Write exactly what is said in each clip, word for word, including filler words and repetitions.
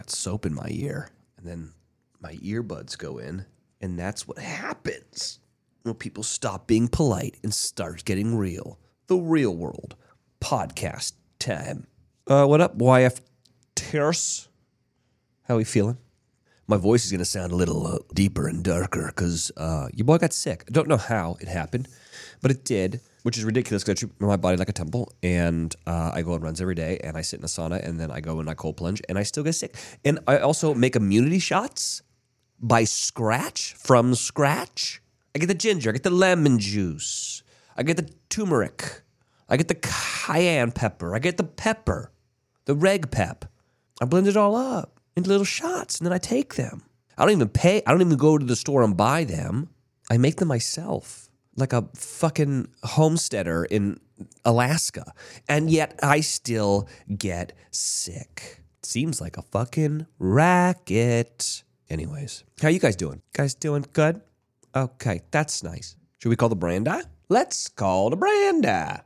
got soap in my ear. And then my earbuds go in, and that's what happens when people stop being polite and start getting real. The Real World podcast time. Uh, what up, Y F Tears? How we feeling? My voice is going to sound a little uh, deeper and darker because uh, your boy got sick. I don't know how it happened, but it did, which is ridiculous because I treat my body like a temple, and uh, I go on runs every day, and I sit in a sauna, and then I go in my cold plunge, and I still get sick. And I also make immunity shots by scratch, from scratch. I get the ginger, I get the lemon juice, I get the turmeric, I get the cayenne pepper, I get the pepper, the reg pep. I blend it all up into little shots, and then I take them. I don't even pay. I don't even go to the store and buy them. I make them myself, like a fucking homesteader in Alaska. And yet I still get sick. Seems like a fucking racket. Anyways, how you guys doing? Guys doing good? Okay, that's nice. Should we call the Branda? Let's call the Branda.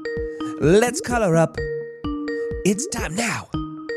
Let's call her up. It's time now.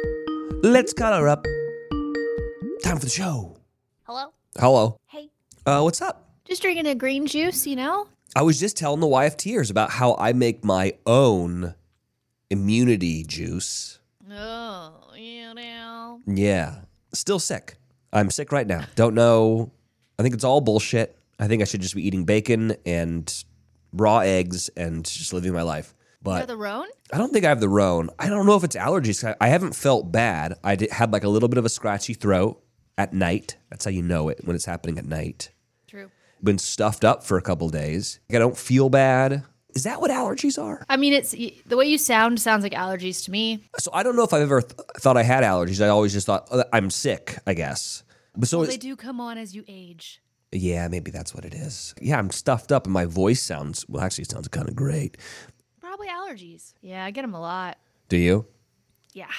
Let's call her up. Time for the show. Hello? Hello. Hey. Uh, what's up? Just drinking a green juice, you know? I was just telling the Y F Ters about how I make my own immunity juice. Oh, you know. Yeah. Still sick. I'm sick right now. Don't know. I think it's all bullshit. I think I should just be eating bacon and raw eggs and just living my life. But You have the Roan? I don't think I have the Roan. I don't know if it's allergies. I haven't felt bad. I did, had like a little bit of a scratchy throat at night. That's how you know it, when it's happening at night. True. Been stuffed up for a couple days. I don't feel bad. Is that what allergies are? I mean, it's the way you sound sounds like allergies to me. So I don't know if I've ever th- thought I had allergies. I always just thought oh, I'm sick, I guess. But so Well, it's, they do come on as you age. yeah, maybe that's what it is. Yeah, I'm stuffed up and my voice sounds, well, actually it sounds kind of great. Probably allergies. Yeah, I get them a lot. Do you? Yeah.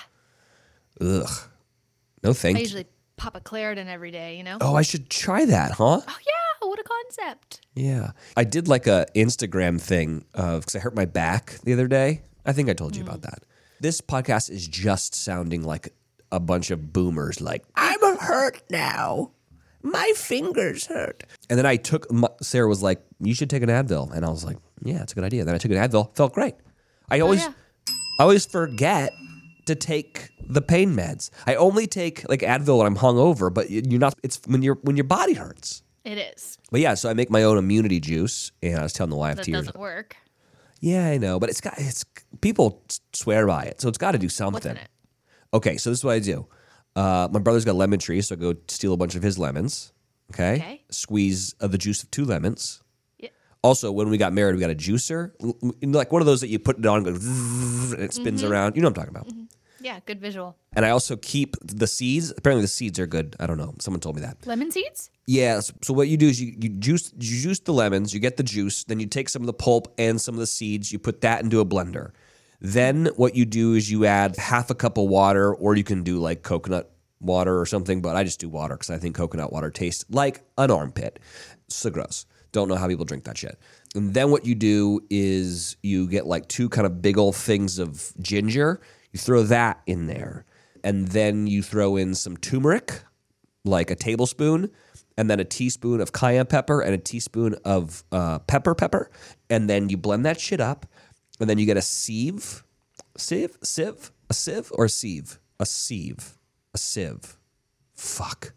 Ugh. No thank I you. usually pop a Claritin every day, you know? Oh, I should try that, huh? Oh, yeah. What a concept. Yeah. I did like a Instagram thing because I hurt my back the other day. I think I told you about that. This podcast is just sounding like a bunch of boomers like, I'm hurt now. My fingers hurt. And then I took, my, Sarah was like, you should take an Advil. And I was like, yeah, it's a good idea. Then I took an Advil. Felt great. I always, yeah. I always forget to take the pain meds. I only take like Advil when I'm hungover, but you're not, it's when, you're, when your body hurts. It is. But yeah, so I make my own immunity juice, and I was telling the Y F That Ters. doesn't work. Yeah, I know, but it's got it's people swear by it, so it's got to do something. What's in it? Okay, so this is what I do. Uh, my brother's got a lemon tree, so I go steal a bunch of his lemons. Okay, Okay. squeeze uh, the juice of two lemons. Yeah. Also, when we got married, we got a juicer, L- like one of those that you put it on, and, goes zzz, and it spins Mm-hmm. around. You know what I'm talking about. Yeah, good visual. And I also keep the seeds. Apparently, the seeds are good. I don't know. Someone told me that. Lemon seeds? Yeah. So, so what you do is you, you juice you juice the lemons, you get the juice, then you take some of the pulp and some of the seeds, you put that into a blender. Then what you do is you add half a cup of water, or you can do like coconut water or something, but I just do water because I think coconut water tastes like an armpit. So gross. Don't know how people drink that shit. And then what you do is you get like two kind of big old things of ginger. You throw that in there. And then you throw in some turmeric, like a tablespoon, and then a teaspoon of cayenne pepper and a teaspoon of uh, pepper pepper. And then you blend that shit up. And then you get a sieve. Sieve? Sieve? A sieve or a sieve? A sieve. A sieve. Fuck.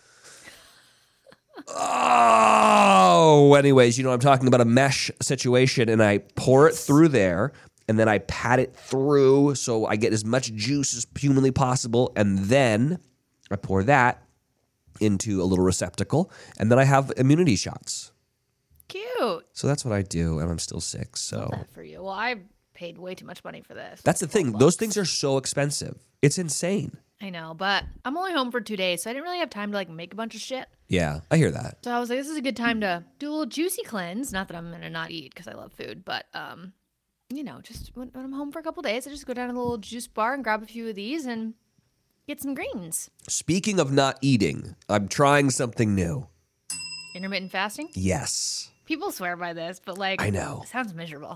Oh, anyways, you know, I'm talking about a mesh situation, and I pour it through there, and then I pat it through so I get as much juice as humanly possible, and then I pour that into a little receptacle, and then I have immunity shots. Cute. So that's what I do, and I'm still sick, so. That for you. Well, I paid way too much money for this. That's the thing. Those things are so expensive. It's insane. I know, but I'm only home for two days, so I didn't really have time to like make a bunch of shit. Yeah, I hear that. So I was like, this is a good time to do a little juicy cleanse. Not that I'm gonna not eat because I love food, but um, you know, just when, when I'm home for a couple days, I just go down to the little juice bar and grab a few of these and get some greens. Speaking of not eating, I'm trying something new. Intermittent fasting? Yes. People swear by this, but like, I know. it sounds miserable.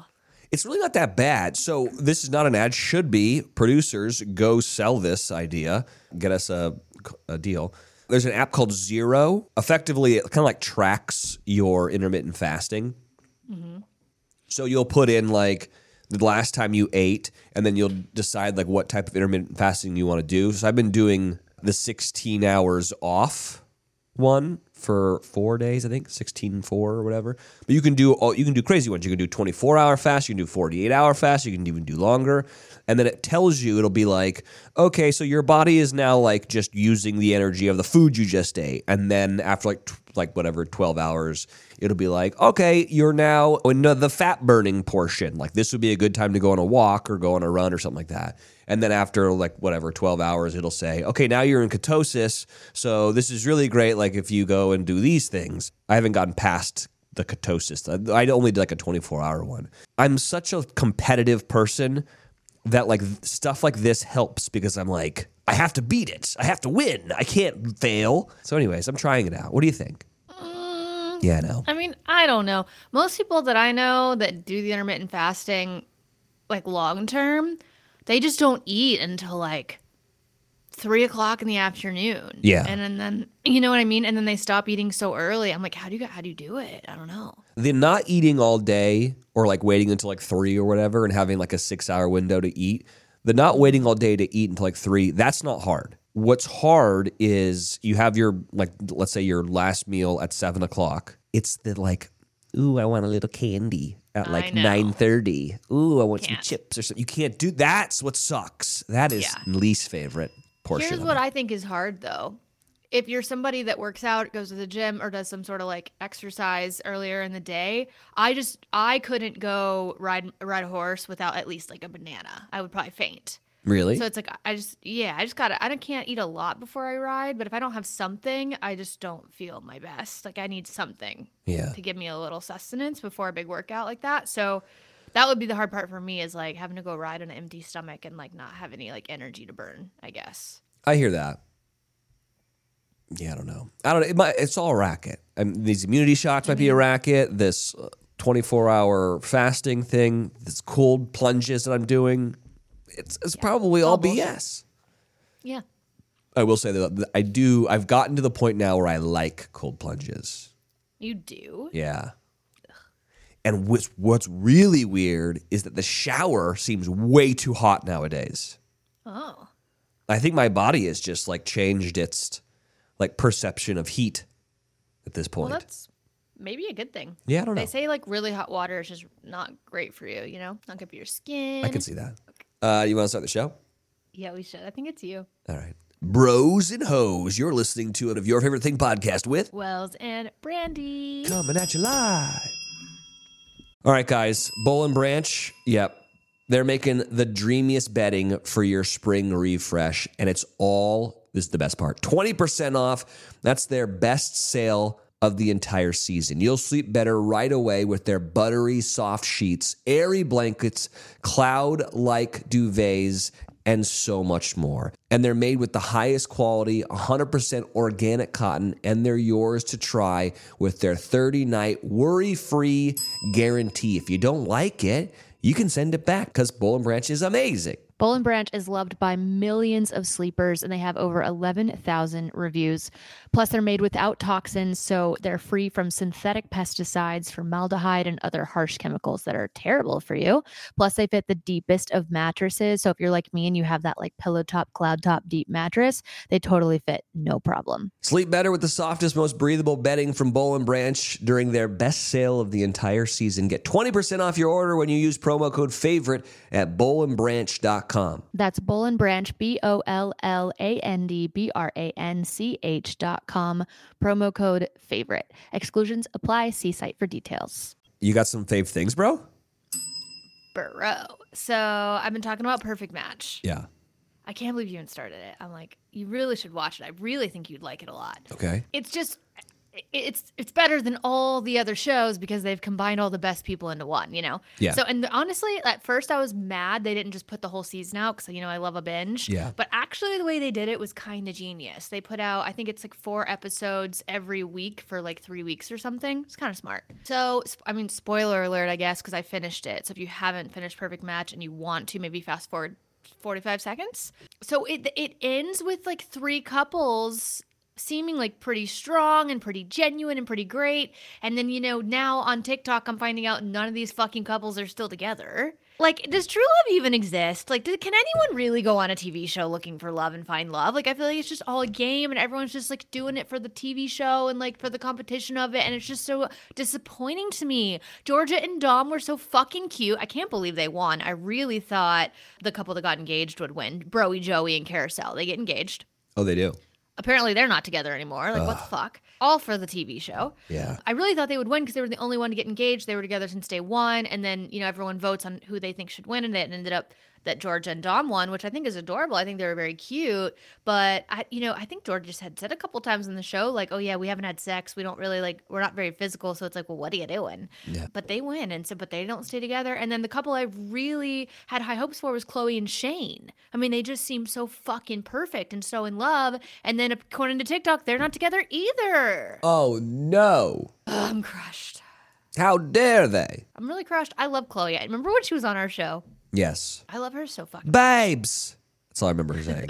It's really not that bad. So this is not an ad. Should be. Producers, go sell this idea. Get us a, a deal. There's an app called Zero. Effectively, it kind of like tracks your intermittent fasting. Mm-hmm. So you'll put in like the last time you ate, and then you'll decide like what type of intermittent fasting you want to do. So I've been doing the sixteen hours off one for four days, I think, sixteen four or whatever. But you can do all, you can do crazy ones. You can do twenty-four hour fast, you can do forty-eight hour fast, you can even do longer. And then it tells you, it'll be like, okay, so your body is now like just using the energy of the food you just ate. And then after like like whatever twelve hours, it'll be like, okay, you're now in the fat burning portion. Like this would be a good time to go on a walk or go on a run or something like that. And then after like whatever twelve hours, it'll say, okay, now you're in ketosis. So this is really great. Like if you go and do these things. I haven't gotten past the ketosis. I only did like a twenty-four hour one. I'm such a competitive person that like stuff like this helps because I'm like, I have to beat it. I have to win. I can't fail. So anyways, I'm trying it out. What do you think? Mm, yeah, I know. I mean, I don't know. Most people that I know that do the intermittent fasting, like long term, they just don't eat until like three o'clock in the afternoon. Yeah. And then, then, you know what I mean? And then they stop eating so early. I'm like, how do you, how do you do it? I don't know. The not eating all day or like waiting until like three or whatever and having like a six hour window to eat, the not waiting all day to eat until like three, that's not hard. What's hard is you have your, like, let's say your last meal at seven o'clock. It's the like, ooh, I want a little candy at like nine thirty. Ooh, I want Can't. some chips or something. You can't do, that's what sucks. That is Yeah. least favorite portion. Here's of what it. I think is hard though. If you're somebody that works out, goes to the gym, or does some sort of like exercise earlier in the day, I just I couldn't go ride ride a horse without at least like a banana. I would probably faint. Really? So it's like I just yeah, I just gotta I don't can't eat a lot before I ride, but if I don't have something, I just don't feel my best. Like I need something yeah. to give me a little sustenance before a big workout like that. So that would be the hard part for me is like having to go ride on an empty stomach and like not have any like energy to burn, I guess. I hear that. Yeah, I don't know. I don't know. It might, it's all a racket. I mean, these immunity shots might be a racket. This twenty-four hour fasting thing, this cold plunges that I'm doing, it's it's probably all, all B bullshit. S. Yeah. I will say that I do. I've gotten to the point now where I like cold plunges. You do? Yeah. And what's what's really weird is that the shower seems way too hot nowadays. Oh. I think my body has just like changed its like perception of heat at this point. Well, that's maybe a good thing. Yeah, I don't know. They say like really hot water is just not great for you, you know? Not good for your skin. I can see that. Uh, you want to start the show? Yeah, we should. I think it's you. All right. Bros and Hoes, you're listening to it of Your Favorite Thing podcast with Wells and Brandy. Coming at you live. All right, guys. Boll and Branch, yep. They're making the dreamiest bedding for your spring refresh, and it's all, this is the best part, twenty percent off. That's their best sale of the entire season. You'll sleep better right away with their buttery soft sheets, airy blankets, cloud-like duvets, and so much more. And they're made with the highest quality, one hundred percent organic cotton, and they're yours to try with their thirty night worry-free guarantee. If you don't like it, you can send it back because Boll and Branch is amazing. Boll and Branch is loved by millions of sleepers, and they have over eleven thousand reviews. Plus, they're made without toxins, so they're free from synthetic pesticides, formaldehyde, and other harsh chemicals that are terrible for you. Plus, they fit the deepest of mattresses, so if you're like me and you have that like pillow top, cloud top, deep mattress, they totally fit, no problem. Sleep better with the softest, most breathable bedding from Boll and Branch during their best sale of the entire season. Get twenty percent off your order when you use promo code FAVORITE at boll and branch dot com. That's Boll and Branch, B O L L A N D B R A N C H dot com. Promo code FAVORITE. Exclusions apply. See site for details. You got some fave things, bro? Bro. So I've been talking about Perfect Match. Yeah. I can't believe you haven't started it. I'm like, you really should watch it. I really think you'd like it a lot. Okay. It's just, it's it's better than all the other shows because they've combined all the best people into one, you know? Yeah. So, and honestly, at first I was mad they didn't just put the whole season out because, you know, I love a binge. Yeah. But actually, the way they did it was kind of genius. They put out, I think it's like four episodes every week for like three weeks or something. It's kind of smart. So, sp- I mean, spoiler alert, I guess, because I finished it. So if you haven't finished Perfect Match and you want to, maybe fast forward forty-five seconds. So it it ends with like three couples seeming like pretty strong and pretty genuine and pretty great. And then, you know, now on TikTok, I'm finding out none of these fucking couples are still together. Like, does true love even exist? Like, did, can anyone really go on a T V show looking for love and find love? Like, I feel like it's just all a game and everyone's just like doing it for the T V show and like for the competition of it. And it's just so disappointing to me. Georgia and Dom were so fucking cute. I can't believe they won. I really thought the couple that got engaged would win. Broey, Joey, and Carousel. They get engaged. Oh, they do? Apparently, they're not together anymore. Like, what the fuck? All for the T V show. Yeah. I really thought they would win because they were the only one to get engaged. They were together since day one. And then, you know, everyone votes on who they think should win. And it ended up that Georgia and Dom won, which I think is adorable. I think they were very cute. But, I, you know, I think Georgia just had said a couple times in the show, like, oh, yeah, we haven't had sex. We don't really, like, we're not very physical. So it's like, well, what are you doing? Yeah. But they win. And so, but they don't stay together. And then the couple I really had high hopes for was Chloe and Shane. I mean, they just seem so fucking perfect and so in love. And then according to TikTok, they're not together either. Oh, no. Ugh, I'm crushed. How dare they? I'm really crushed. I love Chloe. I remember when she was on our show. Yes. I love her so fucking. Babes. That's all I remember her saying.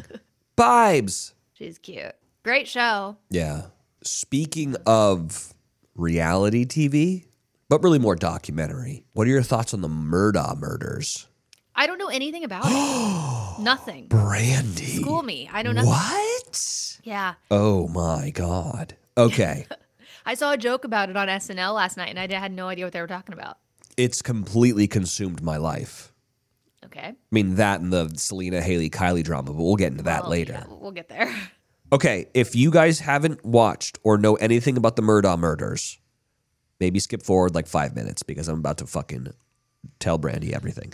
Babes. She's cute. Great show. Yeah. Speaking of reality T V, but really more documentary, what are your thoughts on the Murdaugh murders? I don't know anything about it. Nothing. Brandy. School me. I know nothing. What? Yeah. Oh my God. Okay. I saw a joke about it on S N L last night, and I had no idea what they were talking about. It's completely consumed my life. Okay. I mean, that and the Selena, Haley, Kylie drama, but we'll get into that Well, later. yeah, we'll get there. Okay, if you guys haven't watched or know anything about the Murdaugh murders, maybe skip forward like five minutes because I'm about to fucking tell Brandy everything.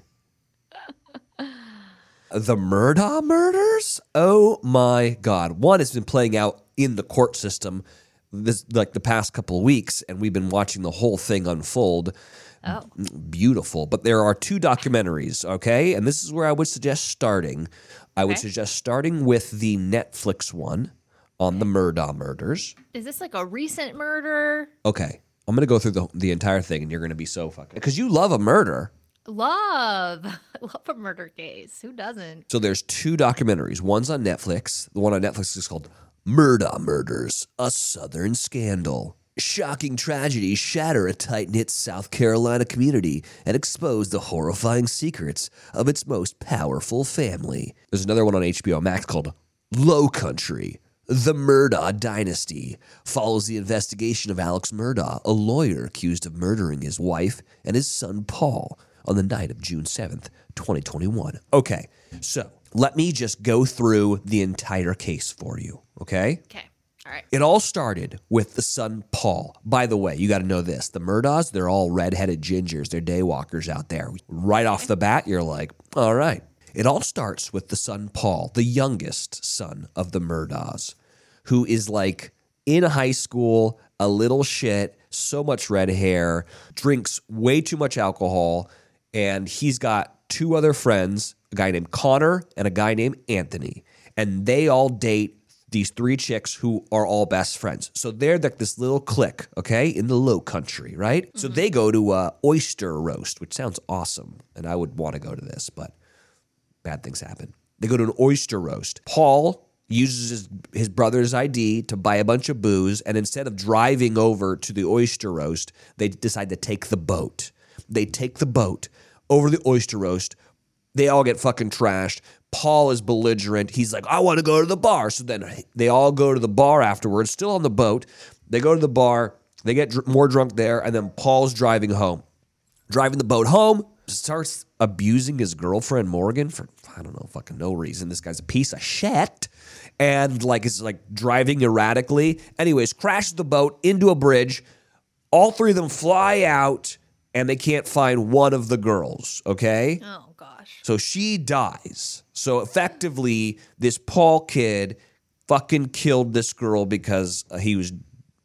The Murdaugh murders? Oh my God. One has been playing out in the court system this like the past couple of weeks, and we've been watching the whole thing unfold. Oh. Beautiful. But there are two documentaries, okay? And this is where I would suggest starting. I would Okay. suggest starting with the Netflix one on the Murdaugh murders. Is this like a recent murder? Okay. I'm going to go through the, the entire thing, and you're going to be so fucking... Because you love a murder. Love. I love a murder case. Who doesn't? So there's two documentaries. One's on Netflix. The one on Netflix is called Murdaugh Murders, A Southern Scandal. Shocking tragedies shatter a tight-knit South Carolina community and expose the horrifying secrets of its most powerful family. There's another one on H B O Max called Low Country. The Murdaugh Dynasty follows the investigation of Alex Murdaugh, a lawyer accused of murdering his wife and his son Paul on the night of June seventh, twenty twenty-one. Okay, so let me just go through the entire case for you, okay? Okay. All right. It all started with the son Paul. By the way, you got to know this. The Murdaughs, they're all redheaded gingers. They're daywalkers out there. Right off the bat, you're like, all right. It all starts with the son Paul, the youngest son of the Murdaughs, who is like in high school, a little shit, so much red hair, drinks way too much alcohol, and he's got two other friends, a guy named Connor and a guy named Anthony, and they all date these three chicks who are all best friends. So they're like this little clique, okay, in the Low Country, right? Mm-hmm. So they go to a oyster roast, which sounds awesome, and I would want to go to this, but bad things happen. They go to an oyster roast. Paul uses his, his brother's I D to buy a bunch of booze, and instead of driving over to the oyster roast, they decide to take the boat. They take the boat over the oyster roast. They all get fucking trashed. Paul is belligerent. He's like, I want to go to the bar. So then they all go to the bar afterwards, still on the boat. They go to the bar. They get dr- more drunk there. And then Paul's driving home. Driving the boat home, starts abusing his girlfriend, Morgan, for, I don't know, fucking no reason. This guy's a piece of shit. And like is like driving erratically. Anyways, crashes the boat into a bridge. All three of them fly out. And they can't find one of the girls, okay? Oh, gosh. So she dies. So effectively, this Paul kid fucking killed this girl because uh, he was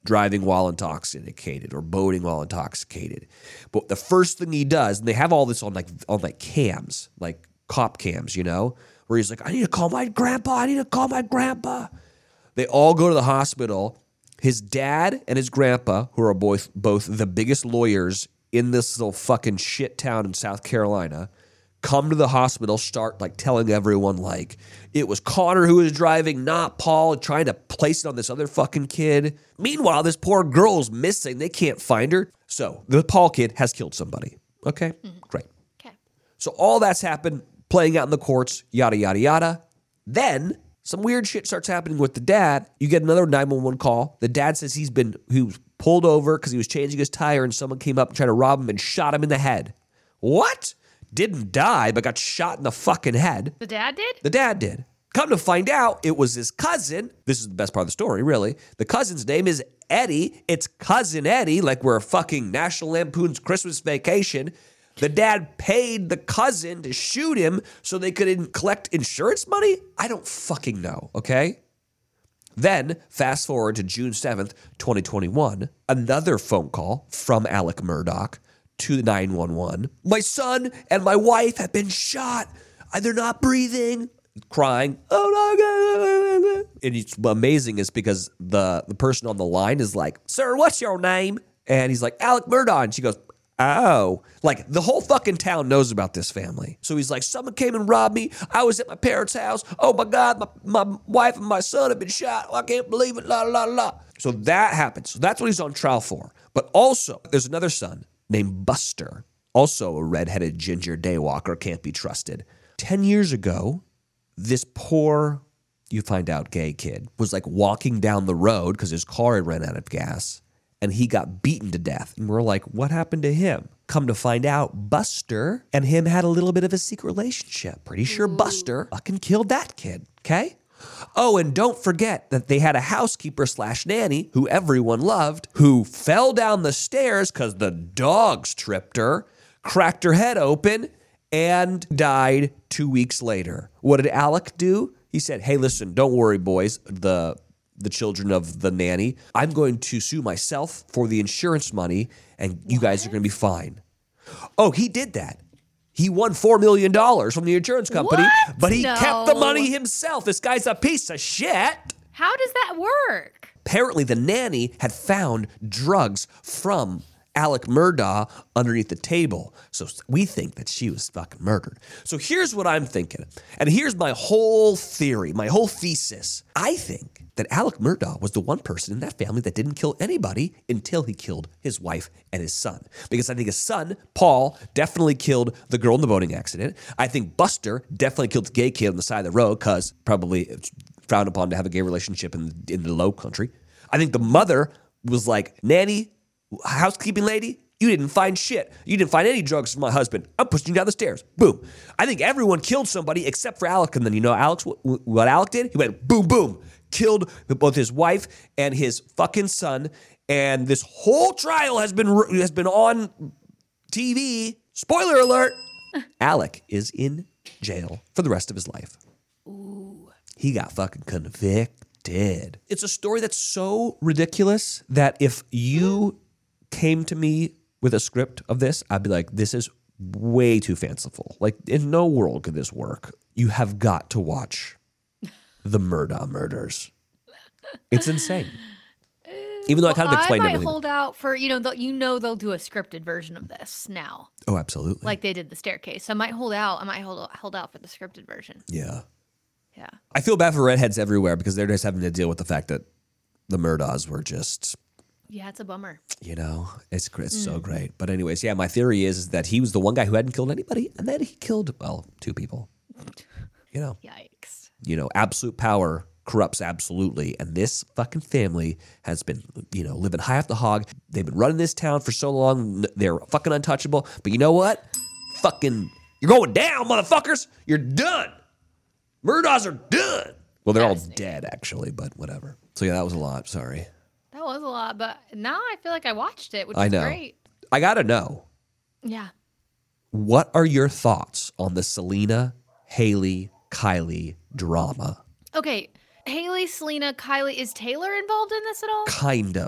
driving while intoxicated or boating while intoxicated. But the first thing he does, and they have all this on like on like cams, like cop cams, you know, where he's like, I need to call my grandpa. I need to call my grandpa. They all go to the hospital. His dad and his grandpa, who are both both the biggest lawyers in this little fucking shit town in South Carolina, come to the hospital, start like telling everyone like it was Connor who was driving, not Paul, trying to place it on this other fucking kid. Meanwhile, this poor girl's missing. They can't find her. So the Paul kid has killed somebody. Okay, mm-hmm. Great. Okay. So all that's happened, playing out in the courts, yada, yada, yada. Then some weird shit starts happening with the dad. You get another nine one one call. The dad says he's been he was pulled over because he was changing his tire and someone came up and tried to rob him and shot him in the head. What? Didn't die, but got shot in the fucking head. The dad did? The dad did. Come to find out, it was his cousin. This is the best part of the story, really. The cousin's name is Eddie. It's Cousin Eddie, like we're a fucking National Lampoon's Christmas Vacation. The dad paid the cousin to shoot him so they could in- collect insurance money? I don't fucking know, okay? Then, fast forward to June seventh, twenty twenty-one, another phone call from Alec Murdaugh to nine one one. My son and my wife have been shot. They're not breathing. Crying. Oh, no, God. And it's amazing is because the, the person on the line is like, sir, what's your name? And he's like, Alec Murdaugh. And she goes, oh. Like, the whole fucking town knows about this family. So he's like, someone came and robbed me. I was at my parents' house. Oh, my God, my, my wife and my son have been shot. Oh, I can't believe it. La, la, la. So that happens. So that's what he's on trial for. But also, there's another son named Buster, also a redheaded ginger daywalker, can't be trusted. Ten years ago, this poor, you find out, gay kid was like walking down the road because his car had run out of gas and he got beaten to death. And we're like, what happened to him? Come to find out, Buster and him had a little bit of a secret relationship. Pretty sure Buster fucking killed that kid, okay? Oh, and don't forget that they had a housekeeper slash nanny who everyone loved, who fell down the stairs because the dogs tripped her, cracked her head open, and died two weeks later. What did Alec do? He said, hey, listen, don't worry, boys, the the children of the nanny. I'm going to sue myself for the insurance money, and you what? guys are going to be fine. Oh, he did that. He won four million dollars from the insurance company, what? but he no. kept the money himself. This guy's a piece of shit. How does that work? Apparently, the nanny had found drugs from Alec Murdaugh underneath the table. So we think that she was fucking murdered. So here's what I'm thinking. And here's my whole theory, my whole thesis. I think that Alec Murdaugh was the one person in that family that didn't kill anybody until he killed his wife and his son. Because I think his son, Paul, definitely killed the girl in the boating accident. I think Buster definitely killed the gay kid on the side of the road because probably it's frowned upon to have a gay relationship in, in the low country. I think the mother was like, nanny, housekeeping lady, you didn't find shit. You didn't find any drugs from my husband. I'm pushing you down the stairs. Boom. I think everyone killed somebody except for Alec. And then you know Alex, what Alec did? He went boom, boom. Killed both his wife and his fucking son. And this whole trial has been has been on T V. Spoiler alert. Alec is in jail for the rest of his life. Ooh. He got fucking convicted. It's a story that's so ridiculous that if you came to me with a script of this, I'd be like, this is way too fanciful. Like, in no world could this work. You have got to watch The Murdaugh Murders. It's insane. Even though well, I kind of explained I might everything. hold out for, you know, you know they'll do a scripted version of this now. Oh, absolutely. Like they did The Staircase. So I might hold out. I might hold, hold out for the scripted version. Yeah. Yeah. I feel bad for redheads everywhere because they're just having to deal with the fact that the Murdaughs were just... Yeah, it's a bummer. You know, it's it's mm. so great. But anyways, yeah, my theory is, is that he was the one guy who hadn't killed anybody, and then he killed, well, two people. You know. Yikes. You know, absolute power corrupts absolutely. And this fucking family has been, you know, living high off the hog. They've been running this town for so long. They're fucking untouchable. But you know what? Fucking, you're going down, motherfuckers. You're done. Murdaughs are done. Well, they're all dead, actually, but whatever. So yeah, that was a lot. Sorry. That was a lot, but now I feel like I watched it, which I is know. great. I gotta know. Yeah. What are your thoughts on the Selena, Hailey, Kylie drama? Okay, Hailey, Selena, Kylie. Is Taylor involved in this at all? Kind of.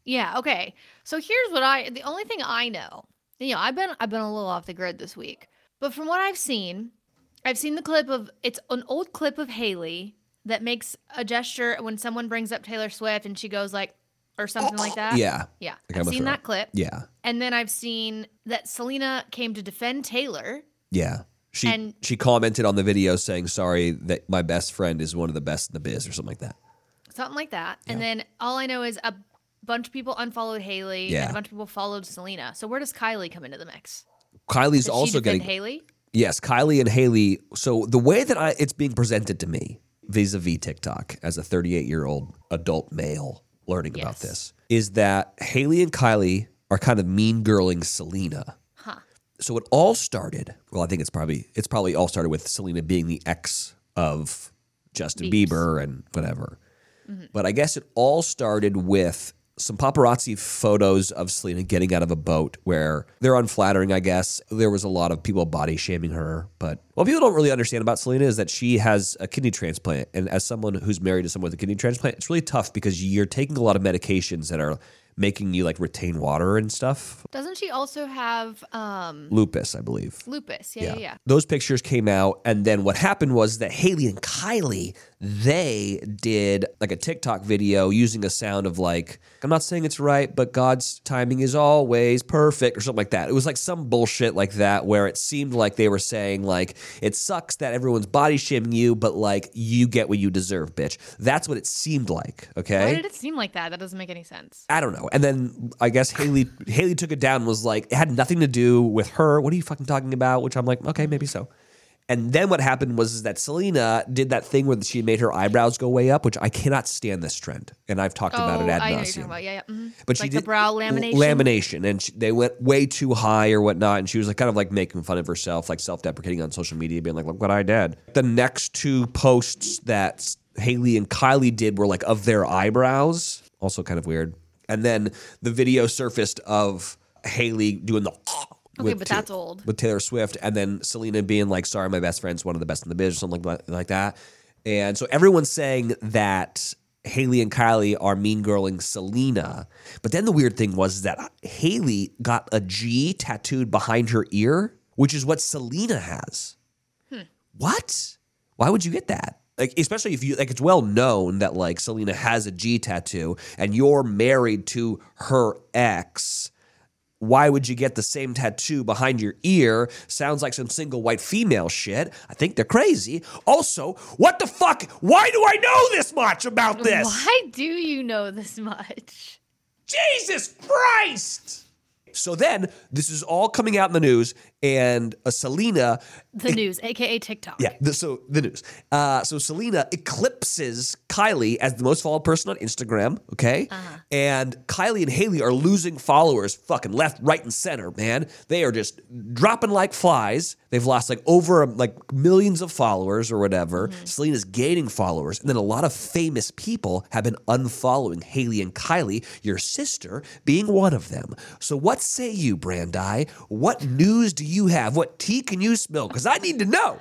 Yeah, okay. So here's what I the only thing I know. You know, I've been I've been a little off the grid this week. But from what I've seen, I've seen the clip of it's an old clip of Haley that makes a gesture when someone brings up Taylor Swift and she goes like or something like that. Yeah. Yeah. Like, I've I'm seen sure. that clip. Yeah. And then I've seen that Selena came to defend Taylor. Yeah. She And- she commented on the video saying, sorry that my best friend is one of the best in the biz or something like that. Something like that. And then all I know is a bunch of people unfollowed Haley Yeah. and a bunch of people followed Selena. So where does Kylie come into the mix? Kylie's Does also she defend getting Haley? Yes, Kylie and Haley. So the way that I it's being presented to me vis-a-vis TikTok as a thirty-eight-year-old adult male learning about Yes. this is that Haley and Kylie are kind of mean girling Selena. Huh. So it all started, well, I think it's probably it's probably all started with Selena being the ex of Justin Biebs. Bieber and whatever. But I guess it all started with some paparazzi photos of Selena getting out of a boat where they're unflattering, I guess. There was a lot of people body shaming her. But what people don't really understand about Selena is that she has a kidney transplant. And as someone who's married to someone with a kidney transplant, it's really tough because you're taking a lot of medications that are making you like retain water and stuff. Doesn't she also have um, Lupus, I believe. lupus? Yeah, yeah, yeah. Those pictures came out, and then what happened was that Haley and Kylie, they did like a TikTok video using a sound of like, I'm not saying it's right, but God's timing is always perfect, or something like that. It was like some bullshit like that where it seemed like they were saying like, it sucks that everyone's body shaming you, but like you get what you deserve, bitch. That's what it seemed like, okay? Why did it seem like that? That doesn't make any sense. I don't know. And then I guess Haley Haley took it down and was like, it had nothing to do with her. What are you fucking talking about? Which I'm like, okay, maybe so. And then what happened was is that Selena did that thing where she made her eyebrows go way up, which I cannot stand this trend. And I've talked about it ad Oh, I know what you're talking nauseum. about. Yeah, yeah. mhm. But she like did the brow lamination. lamination, and she, they went way too high or whatnot, and she was like kind of like making fun of herself, like self-deprecating on social media, being like, "Look what I did." The next two posts that Haley and Kylie did were like of their eyebrows, also kind of weird. And then the video surfaced of Haley doing the Okay, with but Ta- that's old. with Taylor Swift, and then Selena being like, "Sorry, my best friend's one of the best in the biz," or something like, like that. And so everyone's saying that Haley and Kylie are mean girling Selena. But then the weird thing was that Haley got a G tattooed behind her ear, which is what Selena has. Hmm. What? Why would you get that? Like, especially if you like, it's well known that like Selena has a G tattoo and you're married to her ex. Why would you get the same tattoo behind your ear? Sounds like some single white female shit. I think they're crazy. Also, what the fuck? Why do I know this much about this? Why do you know this much? Jesus Christ! So then, this is all coming out in the news, and uh, Selena... The news, A K A TikTok. Yeah, the, so the news. Uh, so Selena eclipses Kylie as the most followed person on Instagram, okay? Uh-huh. And Kylie and Haley are losing followers fucking left, right, and center, man. They are just dropping like flies. They've lost like over like millions of followers or whatever. Mm-hmm. Selena's gaining followers. And then a lot of famous people have been unfollowing Haley and Kylie, your sister being one of them. So what say you, Brandi? What news do you have? What tea can you spill? Because I need to know.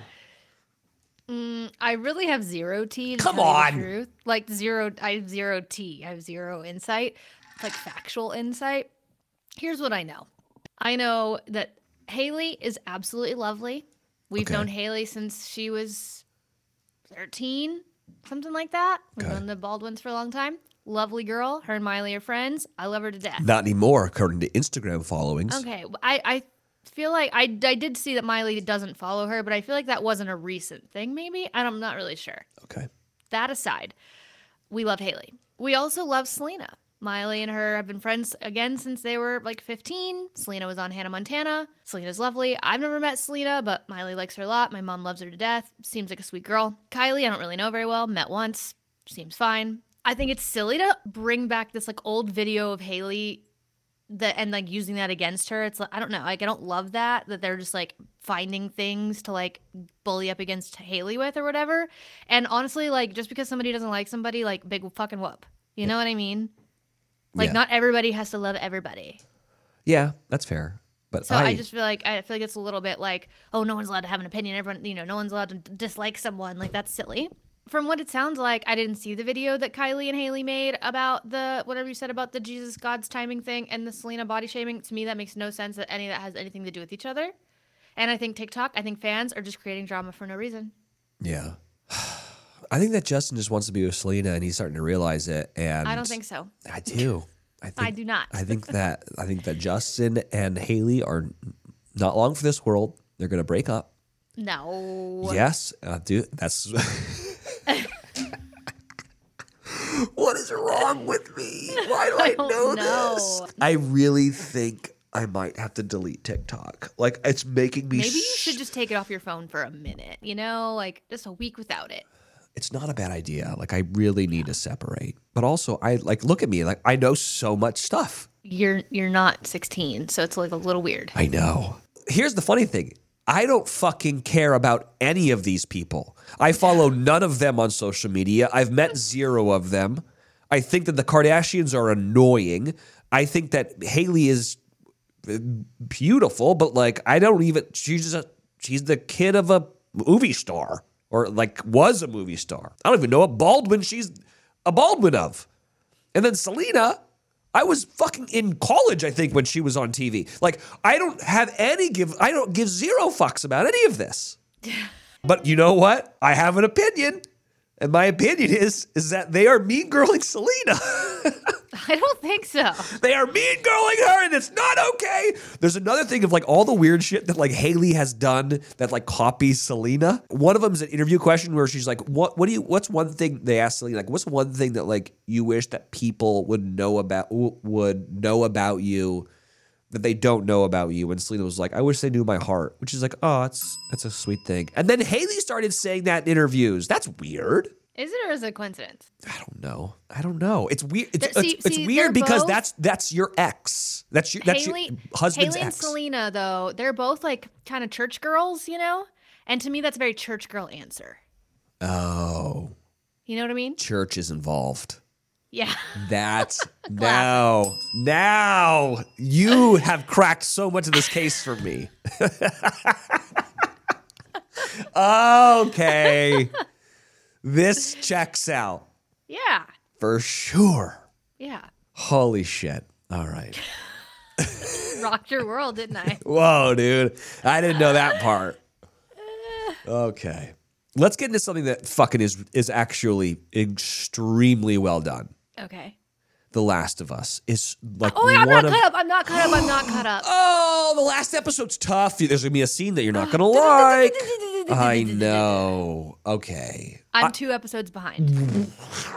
Mm, I really have zero tea. To Come tell you on. the truth. Like zero. I have zero tea. I have zero insight. Like factual insight. Here's what I know. I know that Haley is absolutely lovely. We've Okay. known Haley since she was thirteen, something like that. We've Okay. known the Baldwins for a long time. Lovely girl. Her and Miley are friends. I love her to death. Not anymore, according to Instagram followings. Okay, I, I feel like I, I did see that Miley doesn't follow her, but I feel like that wasn't a recent thing, maybe. I'm not really sure. Okay. That aside, we love Haley. We also love Selena. Miley and her have been friends again since they were like fifteen. Selena was on Hannah Montana. Selena's lovely. I've never met Selena, but Miley likes her a lot. My mom loves her to death. Seems like a sweet girl. Kylie, I don't really know very well. Met once. Seems fine. I think it's silly to bring back this like old video of Haley that and like using that against her. It's like, I don't know. Like I don't love that that they're just like finding things to like bully up against Haley with or whatever. And honestly, like just because somebody doesn't like somebody, like big fucking whoop. You know what I mean? Like Yeah. not everybody has to love everybody. Yeah, that's fair. But So I, I, just feel like I feel like it's a little bit like, oh, no one's allowed to have an opinion. Everyone, you know, no one's allowed to dislike someone. Like that's silly. from what it sounds like, I didn't see the video that Kylie and Haley made about the whatever you said about the Jesus God's timing thing and the Selena body shaming. To me, that makes no sense that any of that has anything to do with each other. And I think TikTok, I think fans are just creating drama for no reason. Yeah. I think that Justin just wants to be with Selena and he's starting to realize it. And I don't think so. I do. I, think, I do not. I think that I think that Justin and Haley are not long for this world. They're going to break up. No. Yes, uh, dude. That's what is wrong with me? Why do I, I don't know, know. this? I really think I might have to delete TikTok. Like it's making me. Maybe you sh- should just take it off your phone for a minute. You know, like just a week without it. It's not a bad idea. Like I really need to separate. But also, I like look at me. Like I know so much stuff. You're you're not sixteen, so it's like a little weird. I know. Here's the funny thing. I don't fucking care about any of these people. I follow none of them on social media. I've met zero of them. I think that the Kardashians are annoying. I think that Haley is beautiful, but like I don't even. She's a she's the kid of a movie star, or like was a movie star. I don't even know what Baldwin she's a Baldwin of. And then Selena. I was fucking in college, I think, when she was on T V. Like, I don't have any give, I don't give zero fucks about any of this. But you know what? I have an opinion. And my opinion is, is that they are mean girling Selena. I don't think so. They are mean girling her, and it's not okay. There's another thing of like all the weird shit that like Haley has done that like copies Selena. One of them is an interview question where she's like, "What? What do you? What's one thing?" They asked Selena, like, "What's one thing that like you wish that people would know about would know about you that they don't know about you?" And Selena was like, "I wish they knew my heart," which is like, oh, that's that's a sweet thing. And then Haley started saying that in interviews. That's weird. Is it or is it a coincidence? I don't know. I don't know. It's weird. It's, They're- see- it's, it's see, weird they're because both- that's that's your ex. That's your that's Haley, your husband's Haley and ex. Selena, though, they're both like kind of church girls, you know? And to me, that's a very church girl answer. Oh, You know what I mean? church is involved. Yeah. That's now now you have cracked so much of this case for me. Okay, this checks out Yeah. for sure. Yeah. Holy shit! All right. Rocked your world, didn't I? Whoa, dude. I didn't know that part. Okay. Let's get into something that fucking is is actually extremely well done. Okay. The Last of Us is like Oh, I'm one not of caught up. I'm not caught up. I'm not caught up. Oh, the last episode's tough. There's going to be a scene that you're not going to like. I know. Okay. I'm two episodes behind.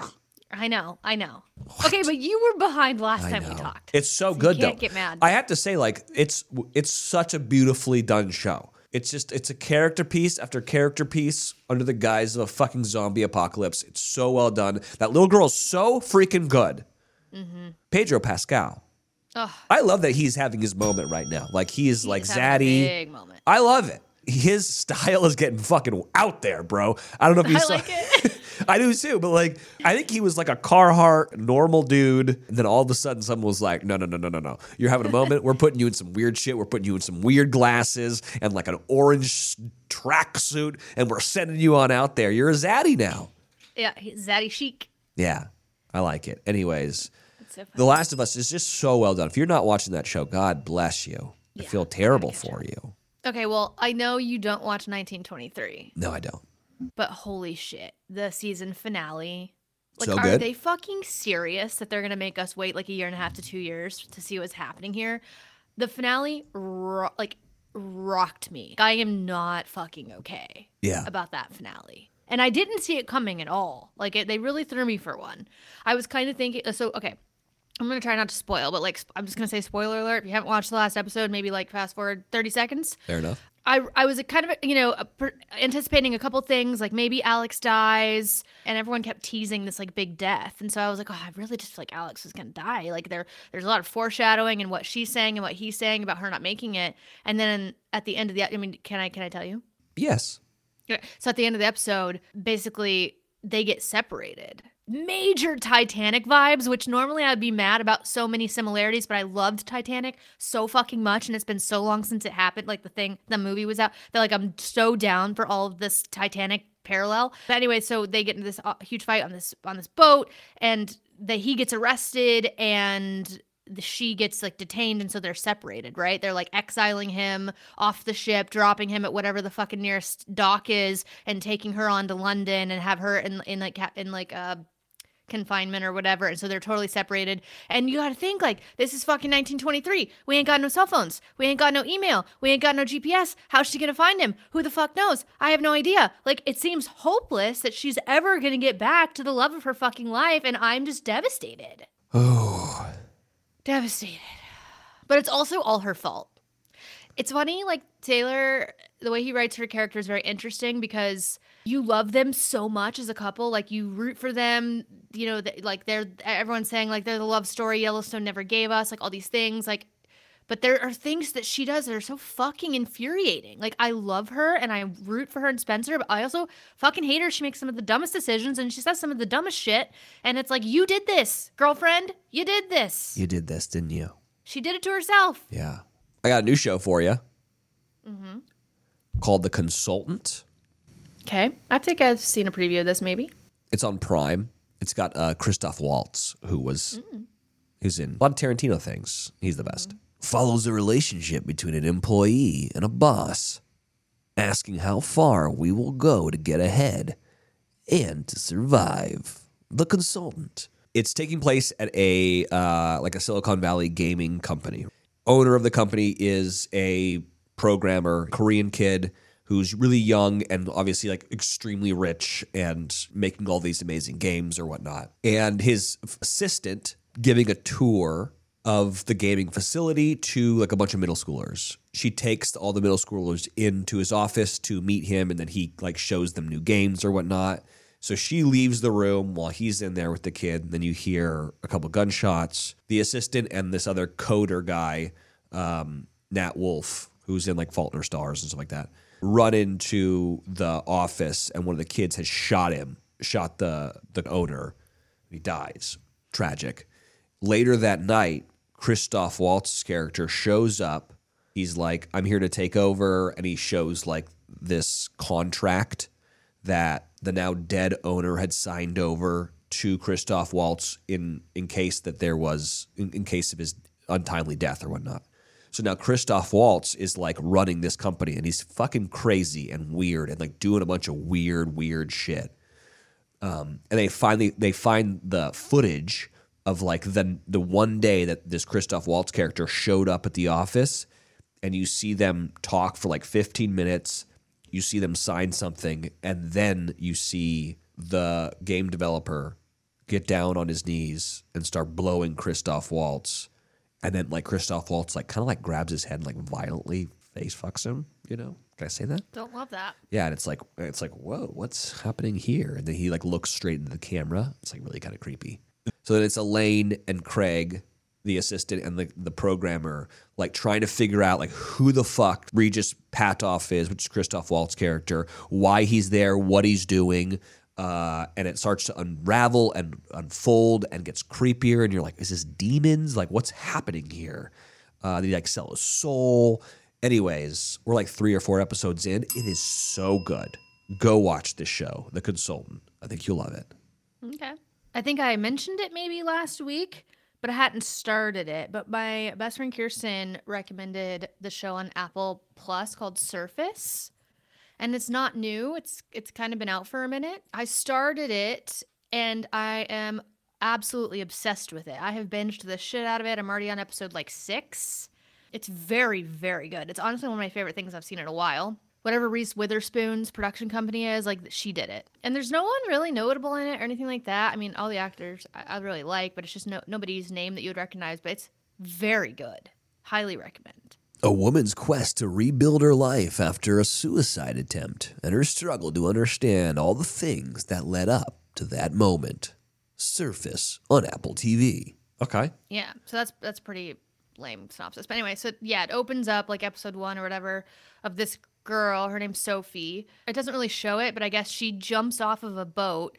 I know. I know. Okay, but you were behind last I time know. we talked. It's so, you good can't though. get mad. I have to say, like, it's it's such a beautifully done show. It's just it's a character piece after character piece under the guise of a fucking zombie apocalypse. It's so well done. That little girl's so freaking good. Mm-hmm. Pedro Pascal. Ugh. I love that he's having his moment right now. Like he is like He's having a Zaddy. big moment. I love it. His style is getting fucking out there, bro. I don't know if you I saw. like it. I do too, but like, I think he was like a Carhartt normal dude, and then all of a sudden, someone was like, "No, no, no, no, no, no! You're having a moment. We're putting you in some weird shit. We're putting you in some weird glasses and like an orange tracksuit, and we're sending you on out there. You're a zaddy now." Yeah, he's Zaddy chic. Yeah, I like it. Anyways, That's so funny. The Last of Us is just so well done. If you're not watching that show, God bless you. I Yeah, feel terrible for you. Okay, well, I know you don't watch nineteen twenty-three, No, I don't. but holy shit, the season finale. Like, So are good? they fucking serious that they're gonna make us wait like a year and a half to two years to see what's happening here? The finale, ro- like, rocked me. I am not fucking okay Yeah. about that finale. And I didn't see it coming at all. Like, it, they really threw me for one. I was kind of thinking, so, okay, I'm going to try not to spoil, but, like, I'm just going to say spoiler alert. If you haven't watched the last episode, maybe, like, fast forward thirty seconds. Fair enough. I, I was kind of, you know, per- anticipating a couple things, like maybe Alex dies, and everyone kept teasing this, like, big death. And so I was like, oh, I really just feel like Alex is going to die. Like, there, there's a lot of foreshadowing in what she's saying and what he's saying about her not making it. And then at the end of the, I mean, can I, can I tell you? Yes. Okay, so at the end of the episode, basically they get separated. Major Titanic vibes, which normally I'd be mad about so many similarities, but I loved Titanic so fucking much, and it's been so long since it happened, like the thing, the movie was out, that like I'm so down for all of this Titanic parallel. But anyway, so they get into this uh, huge fight on this on this boat, and the, he gets arrested, and the, she gets like detained, and so they're separated, right? They're like exiling him off the ship, dropping him at whatever the fucking nearest dock is, and taking her on to London and have her in in like in like uh confinement or whatever. And so they're totally separated. And you got to think, like, this is fucking nineteen twenty-three. We ain't got no cell phones. We ain't got no email. We ain't got no G P S. How's she gonna find him? Who the fuck knows? I have no idea. Like, it seems hopeless that she's ever gonna get back to the love of her fucking life, and I'm just devastated. Oh. Devastated. But it's also all her fault. It's funny, like, Taylor, the way he writes her character is very interesting because you love them so much as a couple. Like, you root for them, you know, th- like, they're, everyone's saying, like, they're the love story Yellowstone never gave us, like, all these things, like, but there are things that she does that are so fucking infuriating. Like, I love her and I root for her and Spencer, but I also fucking hate her. She makes some of the dumbest decisions and she says some of the dumbest shit. And it's like, you did this, girlfriend. You did this. You did this, didn't you? She did it to herself. Yeah. I got a new show for you. Mm-hmm. Called The Consultant. Okay. I think I've seen a preview of this, maybe. It's on Prime. It's got uh, Christoph Waltz, who was mm. who's in a lot of Tarantino things. He's the best. Mm. Follows the relationship between an employee and a boss, asking how far we will go to get ahead and to survive. The Consultant. It's taking place at a uh, like a Silicon Valley gaming company. Owner of the company is a programmer, Korean kid who's really young and obviously like extremely rich and making all these amazing games or whatnot. And his assistant giving a tour of the gaming facility to like a bunch of middle schoolers. She takes all the middle schoolers into his office to meet him, and then he like shows them new games or whatnot. So she leaves the room while he's in there with the kid, and then you hear a couple gunshots. The assistant and this other coder guy, um, Nat Wolf, who's in like Fault in Our Stars and stuff like that, run into the office, and one of the kids has shot him, shot the the owner. He dies. Tragic. Later that night, Christoph Waltz's character shows up. He's like, I'm here to take over, and he shows like this contract that the now dead owner had signed over to Christoph Waltz in in case that there was in, in case of his untimely death or whatnot. So now Christoph Waltz is like running this company, and he's fucking crazy and weird and like doing a bunch of weird, weird shit. Um, and they finally they find the footage of like the the one day that this Christoph Waltz character showed up at the office, and you see them talk for like fifteen minutes. You see them sign something, and then you see the game developer get down on his knees and start blowing Christoph Waltz. And then like Christoph Waltz like kind of like grabs his head and like violently face fucks him, you know? Can I say that? Don't love that. Yeah, and it's like it's like, whoa, what's happening here? And then he like looks straight into the camera. It's like really kind of creepy. So then it's Elaine and Craig, the assistant and the, the programmer, like trying to figure out like who the fuck Regis Patoff is, which is Christoph Waltz's character, why he's there, what he's doing. Uh, and it starts to unravel and unfold and gets creepier. And you're like, is this demons? Like, what's happening here? Uh, they like sell his soul. Anyways, we're like three or four episodes in. It is so good. Go watch this show, The Consultant. I think you'll love it. Okay. I think I mentioned it maybe last week, but I hadn't started it. But my best friend Kirsten recommended the show on Apple Plus called Surface. And it's not new. It's it's kind of been out for a minute. I started it, and I am absolutely obsessed with it. I have binged the shit out of it. I'm already on episode like six. It's very, very good. It's honestly one of my favorite things I've seen in a while. Whatever Reese Witherspoon's production company is, like, she did it. And there's no one really notable in it or anything like that. I mean, all the actors I, I really like, but it's just no, nobody's name that you would recognize. But it's very good. Highly recommend. A woman's quest to rebuild her life after a suicide attempt and her struggle to understand all the things that led up to that moment. Surface on Apple T V. Okay. Yeah, so that's that's pretty lame synopsis. But anyway, so yeah, it opens up like episode one or whatever of this girl. Her name's Sophie. It doesn't really show it, but I guess she jumps off of a boat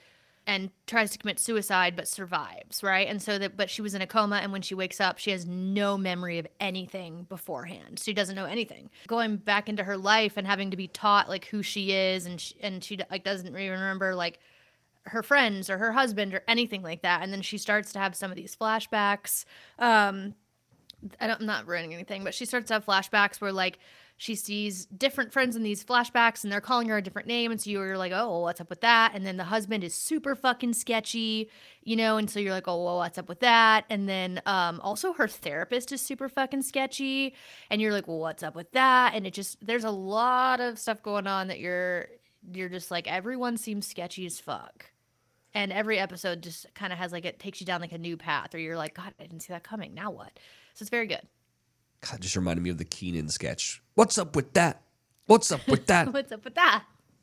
and tries to commit suicide but survives, right? And so that but she was in a coma, and when she wakes up, she has no memory of anything beforehand. She doesn't know anything. Going back into her life and having to be taught like who she is, and she, and she like doesn't even remember like her friends or her husband or anything like that. And then she starts to have some of these flashbacks. Um I don't, I'm not ruining anything, but she starts to have flashbacks where like she sees different friends in these flashbacks and they're calling her a different name. And so you're like, oh, well, what's up with that? And then the husband is super fucking sketchy, you know? And so you're like, oh, well, what's up with that? And then um, also her therapist is super fucking sketchy. And you're like, well, what's up with that? And it just, there's a lot of stuff going on that you're, you're just like, everyone seems sketchy as fuck. And every episode just kind of has like, it takes you down like a new path, or you're like, God, I didn't see that coming. Now what? So it's very good. God, it just reminded me of the Keenan sketch. What's up with that? What's up with that? What's up with that?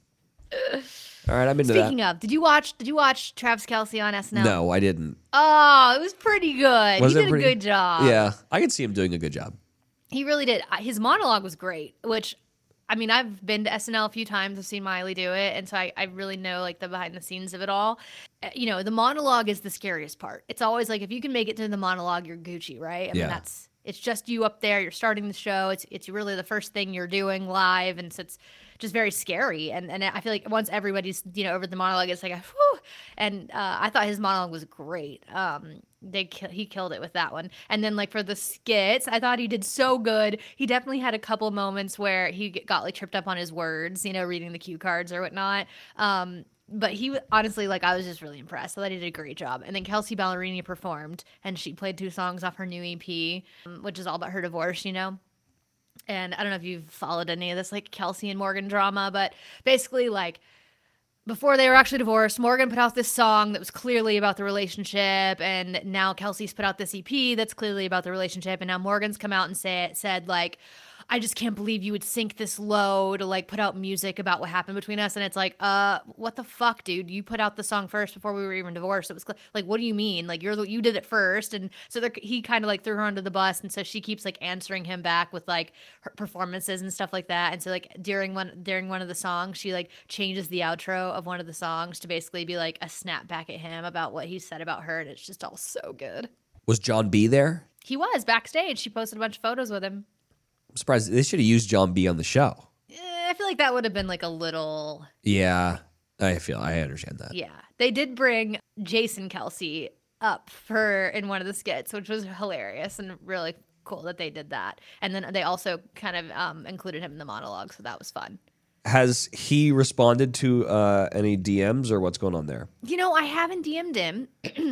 All right, I'm into Speaking that. of, did you watch? Did you watch Travis Kelce on S N L? No, I didn't. Oh, it was pretty good. Was he it did pretty- a good job. Yeah, I could see him doing a good job. He really did. His monologue was great, which, I mean, I've been to S N L a few times. I've seen Miley do it, and so I, I really know like the behind the scenes of it all. Uh, You know, the monologue is the scariest part. It's always like if you can make it to the monologue, you're Gucci, right? I mean, Yeah. that's it's just you up there. You're starting the show. It's it's really the first thing you're doing live, and so it's just very scary. And and I feel like once everybody's you know over the monologue, it's like a whew. And uh, I thought his monologue was great. Um, they ki- he killed it with that one. And then like for the skits, I thought he did so good. He definitely had a couple moments where he g- got like tripped up on his words, you know, reading the cue cards or whatnot. Um, but he w- honestly, like, I was just really impressed. I thought he did a great job. And then Kelsey Ballerini performed, and she played two songs off her new E P, um, which is all about her divorce, you know. And I don't know if you've followed any of this, like Kelsey and Morgan drama, but basically, like, before they were actually divorced, Morgan put out this song that was clearly about the relationship, and now Kelsey's put out this E P that's clearly about the relationship, and now Morgan's come out and say said like, I just can't believe you would sink this low to like put out music about what happened between us. And it's like, uh, what the fuck, dude? You put out the song first before we were even divorced. It was cl- like, what do you mean? Like you're the, you did it first. And so there, he kind of like threw her under the bus. And so she keeps like answering him back with like her performances and stuff like that. And so like during one, during one of the songs, she like changes the outro of one of the songs to basically be like a snap back at him about what he said about her. And it's just all so good. Was John B there? He was backstage. She posted a bunch of photos with him. I'm surprised they should have used John B on the show. Eh, I feel like that would have been like a little. Yeah, I feel I understand that. Yeah. They did bring Jason Kelsey up for in one of the skits, which was hilarious and really cool that they did that. And then they also kind of um, included him in the monologue, so that was fun. Has he responded to uh, any D Ms or what's going on there? You know, I haven't D M'd him.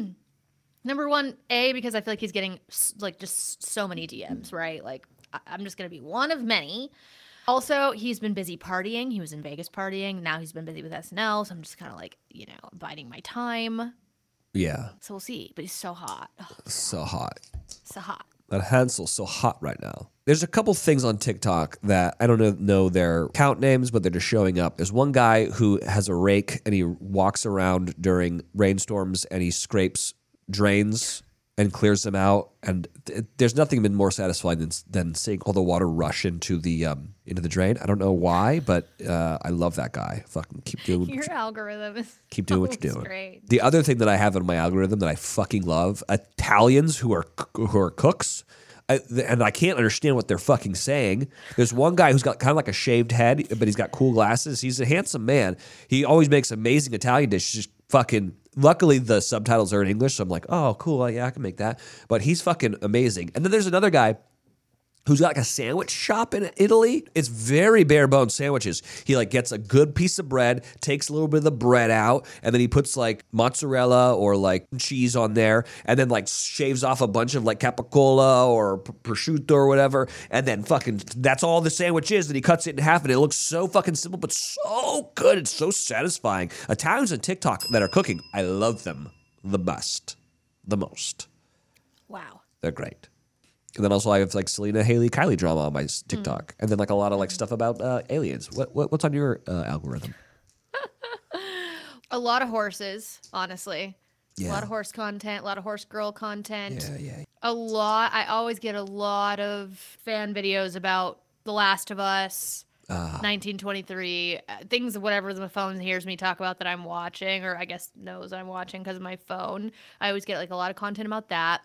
Number one, A, because I feel like he's getting like just so many D Ms, right? Like I- I'm just going to be one of many. Also, he's been busy partying. He was in Vegas partying. Now he's been busy with S N L. So I'm just kind of like, you know, biding my time. Yeah, So we'll see. But he's so hot. Ugh, so hot. so hot. That Hansel's so hot right now. There's a couple things on TikTok that I don't know, know their account names, but they're just showing up. There's one guy who has a rake and he walks around during rainstorms and he scrapes drains and clears them out. And th- there's nothing been more satisfying than, than seeing all the water rush into the um, into the drain. I don't know why, but uh, I love that guy. Fucking keep doing Your algorithm is keep doing what you're always doing. great. The other thing that I have on my algorithm that I fucking love, Italians who are who are cooks. I, and I can't understand what they're fucking saying. There's one guy who's got kind of like a shaved head, but he's got cool glasses. He's a handsome man. He always makes amazing Italian dishes. Just fucking. Luckily, the subtitles are in English, so I'm like, oh, cool. Yeah, I can make that. But he's fucking amazing. And then there's another guy who's got like a sandwich shop in Italy. It's very bare bones sandwiches. He like gets a good piece of bread, takes a little bit of the bread out, and then he puts like mozzarella or like cheese on there, and then like shaves off a bunch of like capicola or p- prosciutto or whatever, and then fucking that's all the sandwich is. And he cuts it in half, and it looks so fucking simple, but so good. It's so satisfying. Italians on TikTok that are cooking, I love them the best, the most. Wow. They're great. And then also I have like Selena, Haley, Kylie drama on my s- TikTok, Mm. and then like a lot of like stuff about uh, aliens. What, what what's on your uh, algorithm? A lot of horses, honestly. A Yeah. lot of horse content, a lot of horse girl content. Yeah, yeah. A lot. I always get a lot of fan videos about The Last of Us. nineteen twenty-three, uh, things, whatever the phone hears me talk about that I'm watching, or I guess knows I'm watching because of my phone. I always get like a lot of content about that.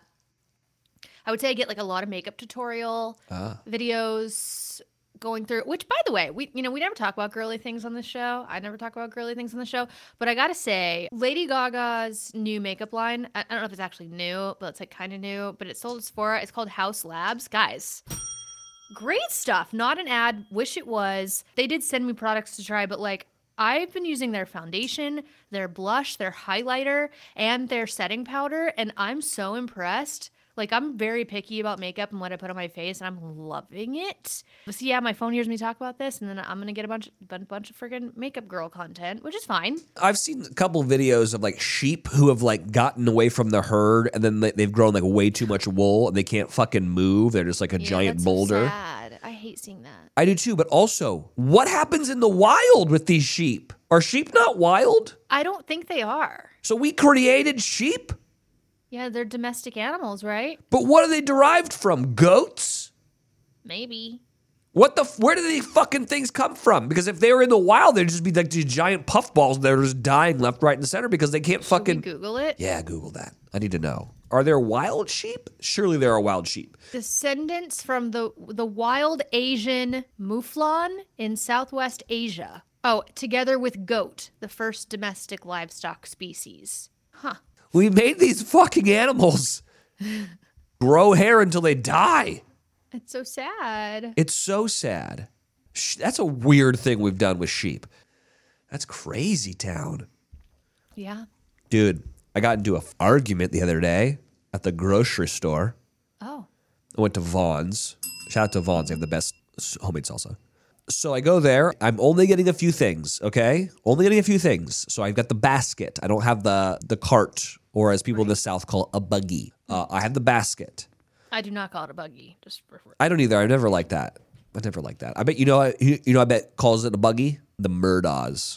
I would say I get like a lot of makeup tutorial Ah. videos going through, which by the way, we, you know, we never talk about girly things on the show. I never talk about girly things on the show, but I gotta say, Lady Gaga's new makeup line, I, I don't know if it's actually new, but it's like kind of new, but it's sold at Sephora. It's called House Labs. Guys, great stuff. Not an ad. Wish it was. They did send me products to try, but like, I've been using their foundation, their blush, their highlighter, and their setting powder, and I'm so impressed. Like, I'm very picky about makeup and what I put on my face, and I'm loving it. So yeah, my phone hears me talk about this, and then I'm gonna get a bunch, a bunch of friggin' makeup girl content, which is fine. I've seen a couple videos of like sheep who have like gotten away from the herd, and then they- they've grown like way too much wool, and they can't fucking move. They're just like a Yeah, giant that's boulder. So sad. I hate seeing that. I do too, but also, what happens in the wild with these sheep? Are sheep not wild? I don't think they are. So we created sheep? Yeah, they're domestic animals, right? But what are they derived from? Goats? Maybe. What the? Where do these fucking things come from? Because if they were in the wild, they'd just be like these giant puffballs that are just dying left, right, and center because they can't Should we fucking. Google it? Yeah, Google that. I need to know. Are there wild sheep? Surely there are wild sheep. Descendants from the the wild Asian mouflon in Southwest Asia. Oh, together with goat, the first domestic livestock species. Huh. We made these fucking animals grow hair until they die. It's so sad. It's so sad. Sh- That's a weird thing we've done with sheep. That's crazy town. Yeah. Dude, I got into an argument the other day at the grocery store. Oh. I went to Vaughn's. Shout out to Vaughn's. They have the best s- homemade salsa. So I go there. I'm only getting a few things, okay? Only getting a few things. So I've got the basket. I don't have the the cart, or as people in the South call a buggy. Uh, I have the basket. I do not call it a buggy. Just for, for I don't either. I never liked that. I never liked that. I bet you know. I- You you know. I bet calls it a buggy. The Murdaws.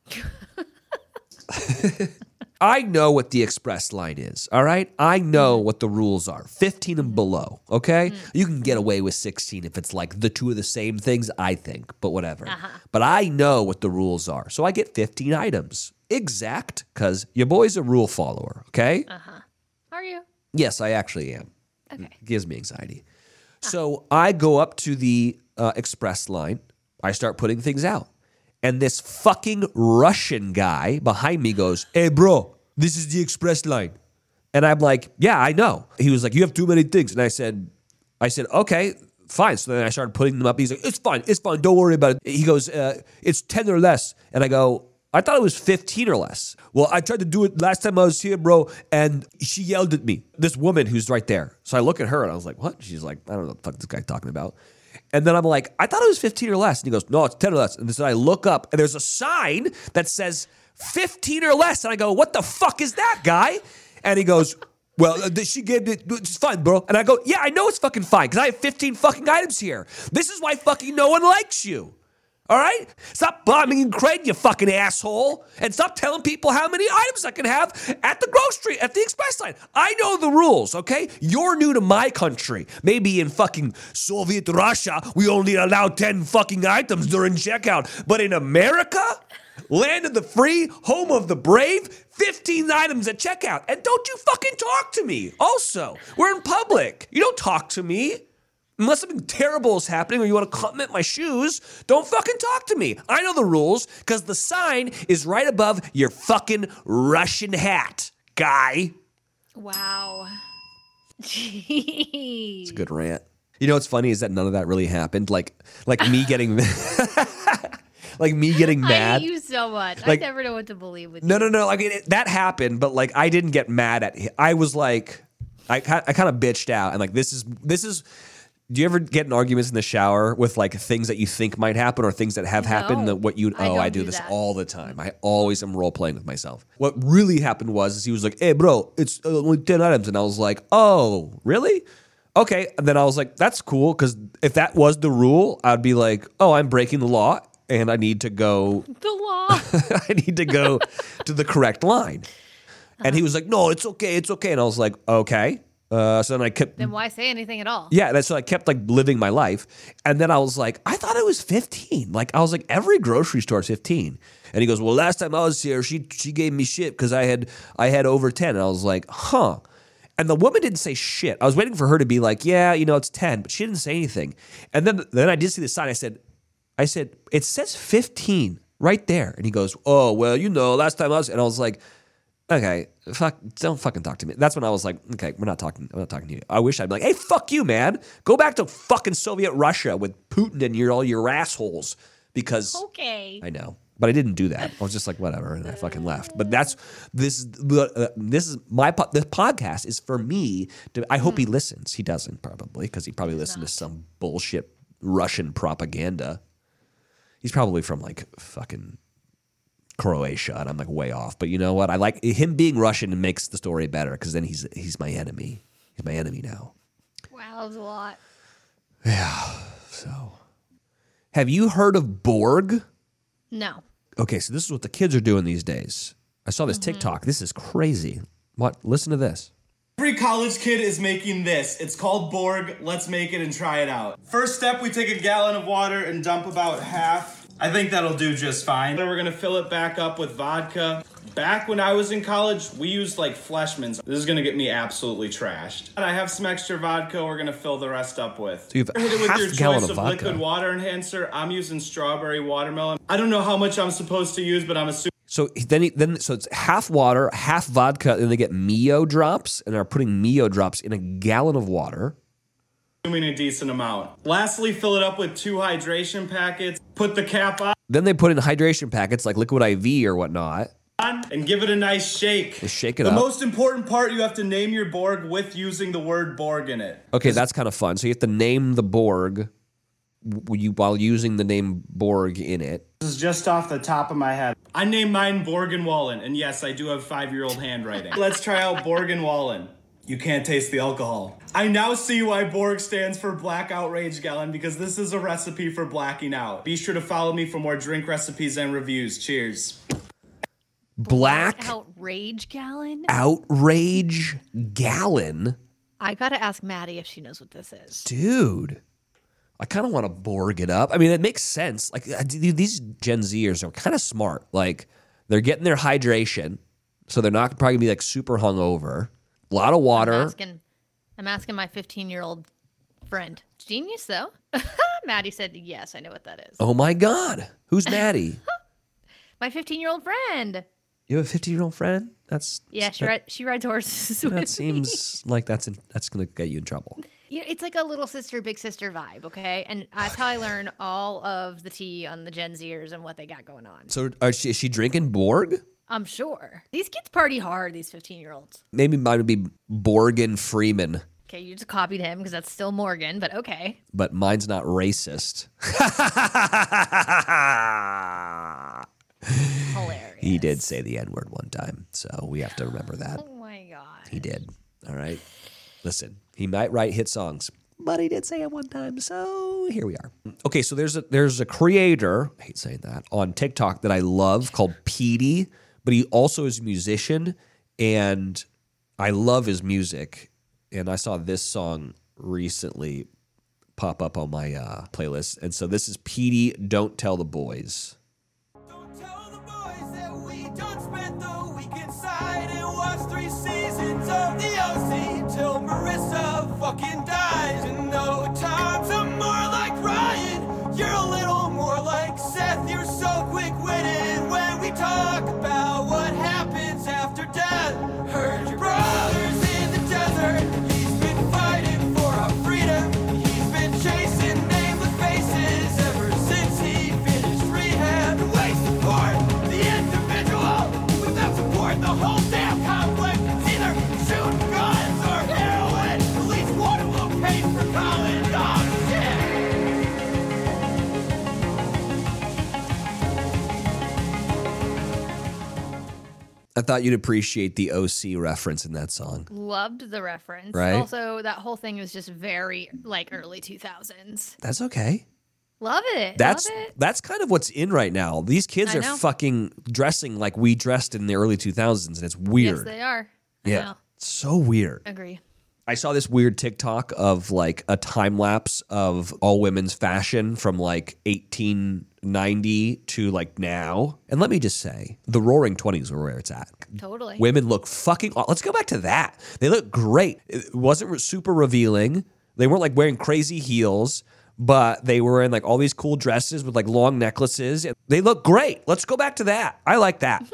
I know what the express line is. All right. I know what the rules are. Fifteen and below. Okay. You can get away with sixteen if it's like the two of the same things. I think, but whatever. But I know what the rules are, so I get fifteen items exact because your boy's a rule follower. Okay. Are you? Yes, I actually am. Okay. It gives me anxiety. So I go up to the uh, express line. I start putting things out. And this fucking Russian guy behind me goes, "Hey, bro, this is the express line." And I'm like, "Yeah, I know." He was like, "You have too many things." And I said, I said, "Okay, fine." So then I started putting them up. He's like, "It's fine. It's fine. Don't worry about it." He goes, uh, "It's ten or less." And I go, "I thought it was fifteen or less." "Well, I tried to do it last time I was here, bro, and she yelled at me." This woman who's right there. So I look at her and I was like, "What?" She's like, "I don't know what the fuck this guy's talking about." And then I'm like, "I thought it was fifteen or less." And he goes, "No, it's ten or less." And so I look up and there's a sign that says fifteen or less. And I go, "What the fuck is that, guy?" And he goes, "Well, uh, she gave it, it's fine, bro." And I go, "Yeah, I know it's fucking fine because I have fifteen fucking items here. This is why fucking no one likes you. All right? Stop bombing and crating, you fucking asshole. And stop telling people how many items I can have at the grocery, at the express line. I know the rules, okay? You're new to my country. Maybe in fucking Soviet Russia, we only allow ten fucking items during checkout. But in America, land of the free, home of the brave, fifteen items at checkout. And don't you fucking talk to me. Also, we're in public. You don't talk to me. Unless something terrible is happening or you want to compliment my shoes, don't fucking talk to me. I know the rules because the sign is right above your fucking Russian hat, guy. Wow. Jeez. It's a good rant. You know what's funny is that none of that really happened. Like, like me getting, like me getting I mad. hate you so much. Like- I never know what to believe with No, you. no, no. Like it, that happened, but like I didn't get mad at him. I was like, I, ki- I kind of bitched out and like this is this is. Do you ever get in arguments in the shower with like things that you think might happen or things that have happened? No, That what you I oh don't I do do this that. all the time. I always am role playing with myself. What really happened was is he was like, "Hey, bro, it's uh, only ten items," and I was like, "Oh, really?" Okay, and then I was like, "That's cool," because if that was the rule, I'd be like, "Oh, I'm breaking the law, and I need to go." The law. I need to go to the correct line. And he was like, "No, it's okay, it's okay." And I was like, "Okay, Uh, so then I kept. Then why say anything at all? Yeah, that's so I kept like living my life, and then I was like, I thought it was fifteen. Like I was like, every grocery store is fifteen. And he goes, well, last time I was here, she she gave me shit because I had I had over ten. And I was like, huh. And the woman didn't say shit. I was waiting for her to be like, yeah, you know, it's ten, but she didn't say anything. And then then I did see the sign. I said, I said, it says fifteen right there. And he goes, oh, well, you know, last time I was, and I was like, okay, fuck, don't fucking talk to me. That's when I was like, okay, we're not talking. I'm not talking to you. I wish I'd be like, hey, fuck you, man. Go back to fucking Soviet Russia with Putin and your all your assholes. Because okay, I know, but I didn't do that. I was just like, whatever, and I fucking left. But that's this. Uh, this is my po- this podcast is for me. To, I hope mm. he listens. He doesn't probably because he probably listened to some bullshit Russian propaganda. He's probably from like fucking Croatia, and I'm like way off. But you know what? I like him being Russian and makes the story better because then he's he's my enemy. He's my enemy now. Wow, that was a lot. Yeah. So, have you heard of Borg? No. Okay, so this is what the kids are doing these days. I saw this mm-hmm. TikTok. This is crazy. What? Listen to this. Every college kid is making this. It's called Borg. Let's make it and try it out. First step, we take a gallon of water and dump about half. I think that'll do just fine. Then we're gonna fill it back up with vodka. Back when I was in college, we used like Fleshman's. This is gonna get me absolutely trashed. And I have some extra vodka we're gonna fill the rest up with. So you have Hit it with half your a gallon choice of of vodka. liquid water enhancer. I'm using strawberry watermelon. I don't know how much I'm supposed to use, but I'm assuming. So then, he, then, so it's half water, half vodka, and they get Mio drops, and are putting Mio drops in a gallon of water. Assuming a decent amount. Lastly, fill it up with two hydration packets. Put the cap on. Then they put in hydration packets like Liquid I V or whatnot. And give it a nice shake. They shake it the up. The most important part, you have to name your Borg with using the word Borg in it. Okay, that's kind of fun. So you have to name the Borg w- you, while using the name Borg in it. This is just off the top of my head. I named mine Borgen Wallen, and yes, I do have five-year-old handwriting. Let's try out Borgen Wallen. You can't taste the alcohol. I now see why Borg stands for Black Outrage Gallon, because this is a recipe for blacking out. Be sure to follow me for more drink recipes and reviews. Cheers. Black, Black Outrage Gallon? Outrage Gallon? I gotta ask Maddie if she knows what this is. Dude. I kind of want to Borg it up. I mean, it makes sense. Like these Gen Zers are kind of smart. Like they're getting their hydration, so they're not probably gonna be like super hungover. A lot of water. I'm asking, I'm asking my fifteen-year-old friend. Genius, though. Maddie said, yes, I know what that is. Oh, my God. Who's Maddie? My fifteen-year-old friend. You have a fifteen-year-old friend? That's Yeah, she, that, ride, she rides horses That with seems me. like that's in, that's going to get you in trouble. Yeah, it's like a little sister, big sister vibe, okay? And that's how I learn all of the tea on the Gen Zers and what they got going on. So are she, is she drinking Borg? I'm sure. These kids party hard, these fifteen-year-olds. Maybe mine would be Borgen Freeman. Okay, you just copied him because that's still Morgan, but okay. But mine's not racist. Hilarious. He did say the N-word one time, so we have to remember that. Oh, my God. He did. All right. Listen, he might write hit songs, but he did say it one time, so here we are. Okay, so there's a there's a creator, I hate saying that, on TikTok that I love called Petey, but he also is a musician, and I love his music. And I saw this song recently pop up on my uh, playlist, and so this is Petey, Don't Tell the Boys. Don't tell the boys that we don't spend the week inside and watch three seasons of the O C till Marissa fucking dies. And no times I'm more like Ryan, you're a little more like Seth. You're so quick-witted when we talk about what happens after death. Heard your brother's in the desert. He's been fighting for our freedom. He's been chasing nameless faces ever since he finished rehab. We support the individual without support the whole damn conflict. It's either shooting guns or heroin. At least one of them paid for college. Oh shit! I thought you'd appreciate the O C reference in that song. Loved the reference. Right? Also, that whole thing was just very, like, early two thousands. That's okay. Love it. That's Love it. that's kind of what's in right now. These kids I are know. fucking dressing like we dressed in the early two thousands, and it's weird. Yes, they are. I Yeah. know. It's so weird. Agree. I saw this weird TikTok of like a time lapse of all women's fashion from like eighteen ninety to like now. And let me just say, the roaring twenties were where it's at. Totally. Women look fucking aw- Let's go back to that. They look great. It wasn't re- super revealing. They weren't like wearing crazy heels, but they were in like all these cool dresses with like long necklaces. They look great. Let's go back to that. I like that.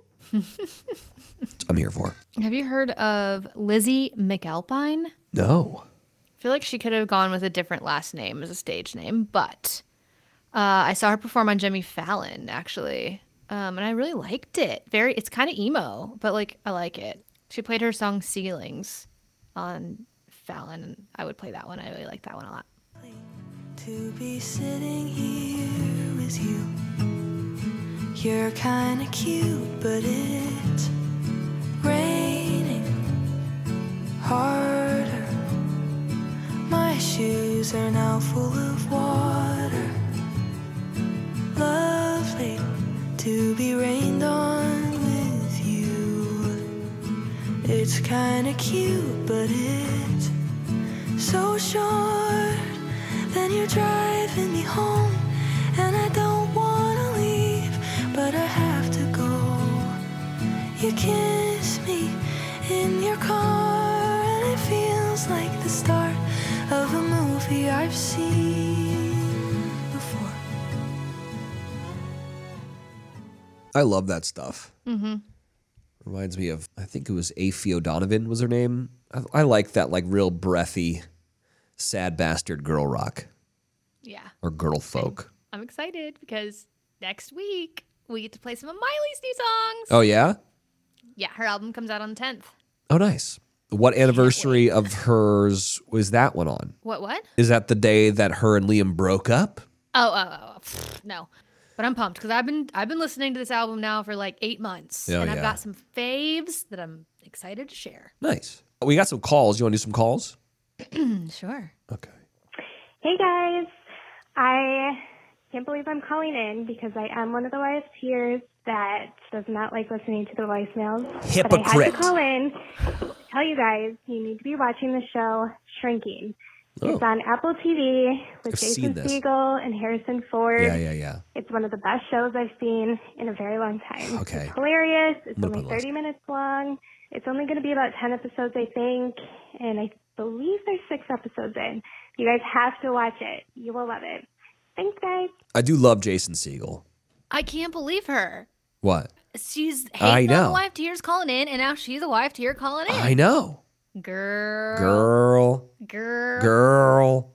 I'm here for. Have you heard of Lizzie McAlpine? No. I feel like she could have gone with a different last name as a stage name, but uh, I saw her perform on Jimmy Fallon, actually, um, and I really liked it. Very, it's kind of emo, but like I like it. She played her song "Ceilings" on Fallon, and I would play that one. I really like that one a lot. To be sitting here with you, you're kinda cute, but it's raining harder. My shoes are now full of water. Lovely to be rained on with you. It's kinda cute, but it's so short. Then you're driving me home, and I don't wanna leave, but I have to go. You kiss me in your car, and it feels like the start of a movie I've seen before. I love that stuff. Mm-hmm. Reminds me of, I think it was Aoife O'Donovan was her name. I, I like that like real breathy, sad bastard girl rock Yeah. or girl folk. I'm excited because next week we get to play some of Miley's new songs. Oh, yeah? Yeah, her album comes out on the tenth. Oh, nice. What anniversary of hers was that one on? What, what? Is that the day that her and Liam broke up? Oh, oh, oh, oh. Pfft, no. But I'm pumped because I've been I've been listening to this album now for like eight months. Oh, and I've yeah. got some faves that I'm excited to share. Nice. We got some calls. You want to do some calls? Sure. Okay. Hey guys, I can't believe I'm calling in because I am one of the Y F Ters that does not like listening to the voicemails. But I had Hypocrite. to call in to tell you guys you need to be watching the show Shrinking. It's Oh. on Apple T V with I've seen Jason this. Segel and Harrison Ford. Yeah, yeah, yeah. It's one of the best shows I've seen in a very long time. Okay. It's hilarious. It's I'm gonna only put it on. thirty minutes long. It's only going to be about ten episodes, I think. And I believe there's six episodes in. You guys have to watch it. You will love it. Thanks, guys. I do love Jason Segel. I can't believe her. What? She's I hating on know. the Y F Ters calling in, and now she's a Y F Ter calling in. I know. Girl. Girl. Girl. Girl.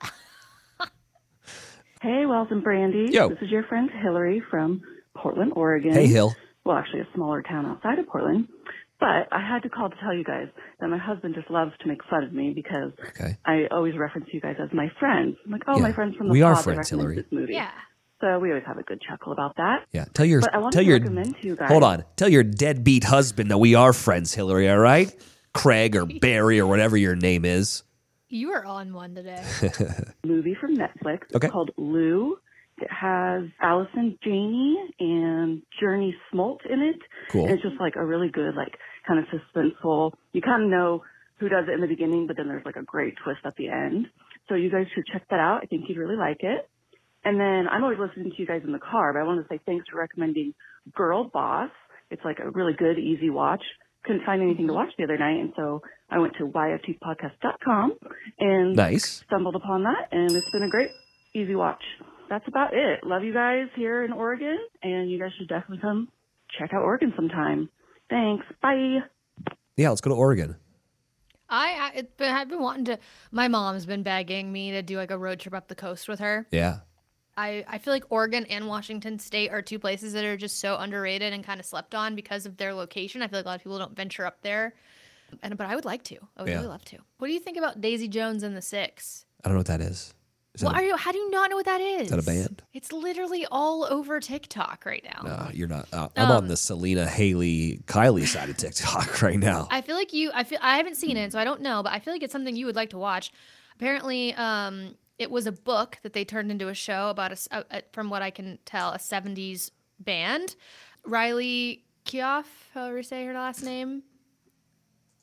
Hey, Wells and Brandy. Yo. This is your friend Hillary from Portland, Oregon. Hey, Hill. Well, actually a smaller town outside of Portland. But I had to call to tell you guys that my husband just loves to make fun of me because Okay. I always reference you guys as my friends. I'm like, oh, Yeah. my friends from the We are pod that friends, recommended Hillary. this movie. Yeah. So we always have a good chuckle about that. Yeah. Tell your But I wanted tell to your recommend to you guys. hold on. Tell your deadbeat husband that we are friends, Hillary. All right, Craig or Barry or whatever your name is. You are on one today. Movie from Netflix. Okay. It's called Lou. It has Allison Janney and Journey Smolt in it. Cool. And it's just like a really good, like, kind of suspenseful. You kind of know who does it in the beginning, but then there's like a great twist at the end. So you guys should check that out. I think you'd really like it. And then I'm always listening to you guys in the car, but I want to say thanks for recommending Girl Boss. It's like a really good, easy watch. Couldn't find anything to watch the other night, and so I went to Y F T podcast dot com and Nice. stumbled upon that, and it's been a great, easy watch. That's about it. Love you guys here in Oregon, and you guys should definitely come check out Oregon sometime. Thanks. Bye. Yeah, let's go to Oregon. I, I it's been, I've been wanting to. My mom's been begging me to do like a road trip up the coast with her. Yeah. I, I feel like Oregon and Washington State are two places that are just so underrated and kind of slept on because of their location. I feel like a lot of people don't venture up there, and but I would like to. I would Yeah. really love to. What do you think about Daisy Jones and the Six? I don't know what that is. Is that What a- are you? How do you not know what that is? that a band? It's literally all over TikTok right now. No, you're not. Uh, I'm on Um, the Selena, Haley, Kylie side of TikTok right now. I feel like you. I feel I haven't seen it, so I don't know. But I feel like it's something you would like to watch. Apparently, um, it was a book that they turned into a show about a, s- a- a- from what I can tell, a seventies band. Riley Keough, however you say her last name.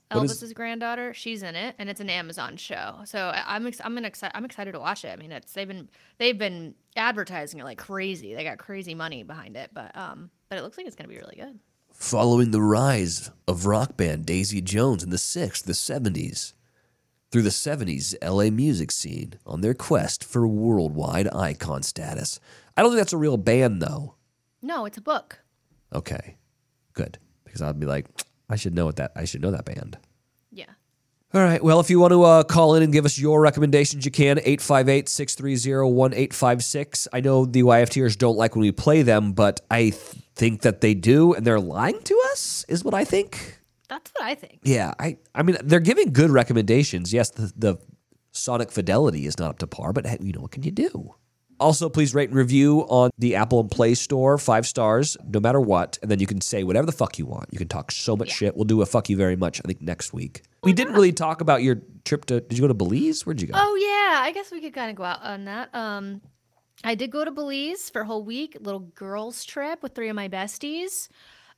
What is- Elvis's granddaughter, she's in it, and it's an Amazon show. So I- I'm ex- I'm an exci- I'm excited to watch it. I mean, it's they've been they've been advertising it like crazy. They got crazy money behind it, but um, but it looks like it's gonna be really good. Following the rise of rock band Daisy Jones in the sixties, the seventies, through the seventies L A music scene on their quest for worldwide icon status. I don't think that's a real band, though. No, it's a book. Okay, good, because I'd be like, I should know what that. I should know that band. Yeah. All right. Well, if you want to uh, call in and give us your recommendations, you can. eight five eight, six three zero, one eight five six. I know the Y F Ters don't like when we play them, but I th- think that they do, and they're lying to us, is what I think. That's what I think. Yeah. I, I mean, they're giving good recommendations. Yes, the, the sonic fidelity is not up to par, but hey, you know, what can you do? Also, please rate and review on the Apple and Play Store, five stars, no matter what. And then you can say whatever the fuck you want. You can talk so much Yeah. shit. We'll do a fuck you very much, I think, next week. We didn't really talk about your trip to, did you go to Belize? Where'd you go? Oh yeah, I guess we could kind of go out on that. Um, I did go to Belize for a whole week, little girls trip with three of my besties.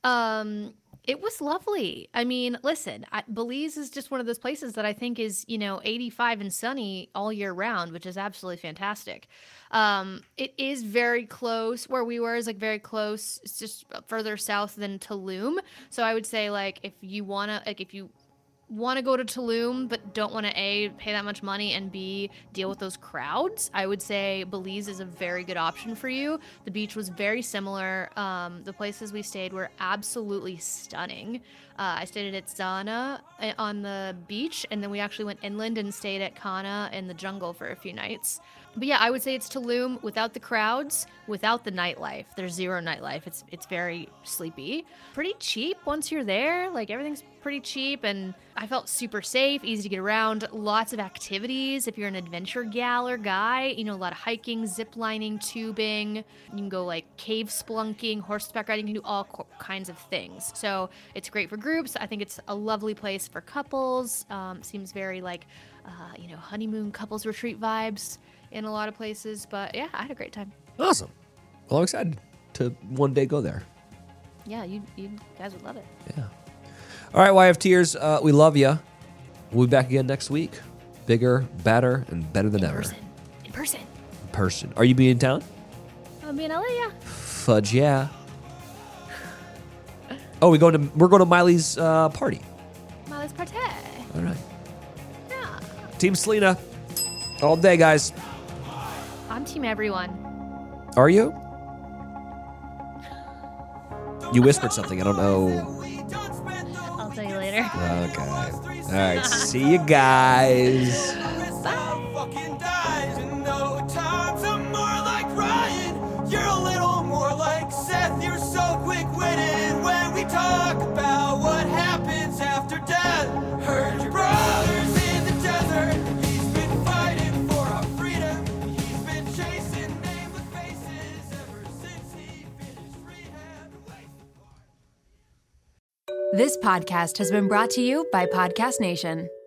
Um, it was lovely. I mean, listen, I, Belize is just one of those places that I think is, you know, eighty-five and sunny all year round, which is absolutely fantastic. Um, it is very close. Where we were is like very close. It's just further south than Tulum. So I would say like if you wanna like if you want to go to Tulum but don't want to A, pay that much money, and B, deal with those crowds, I would say Belize is a very good option for you. The beach was very similar. Um, the places we stayed were absolutely stunning. Uh, I stayed at Zana uh, on the beach, and then we actually went inland and stayed at Kana in the jungle for a few nights. But yeah, I would say it's Tulum without the crowds, without the nightlife. There's zero nightlife. It's it's very sleepy. Pretty cheap once you're there. Like everything's pretty cheap, and I felt super safe, easy to get around. Lots of activities if you're an adventure gal or guy. You know, a lot of hiking, zip lining, tubing. You can go like cave splunking, horseback riding. You can do all co- kinds of things. So it's great for groups. I think it's a lovely place for couples. Um, seems very like, uh, you know, honeymoon couples retreat vibes in a lot of places. But yeah, I had a great time. Awesome. Well, I'm excited to one day go there. Yeah, you you guys would love it. Yeah. All right, Y F Ters, uh, we love you. We'll be back again next week. Bigger, better, and better than In ever. person. In person. In person. Are you being in town? I'll be in L A, yeah. Fudge, yeah. Oh, we going to we're going to Miley's uh, party. Miley's party. All right. Yeah. Team Selena, all day, guys. I'm team everyone. Are you? You whispered something. I don't know. I'll tell you later. Okay. All right. See you guys. Fucking dies, and no times I'm more like Ryan. You're a little more like Seth. You're so quick-witted when we talk about what happens after death. Heard your brother's in the desert. He's been fighting for our freedom. He's been chasing nameless faces ever since he finished rehab. This podcast has been brought to you by Podcast Nation.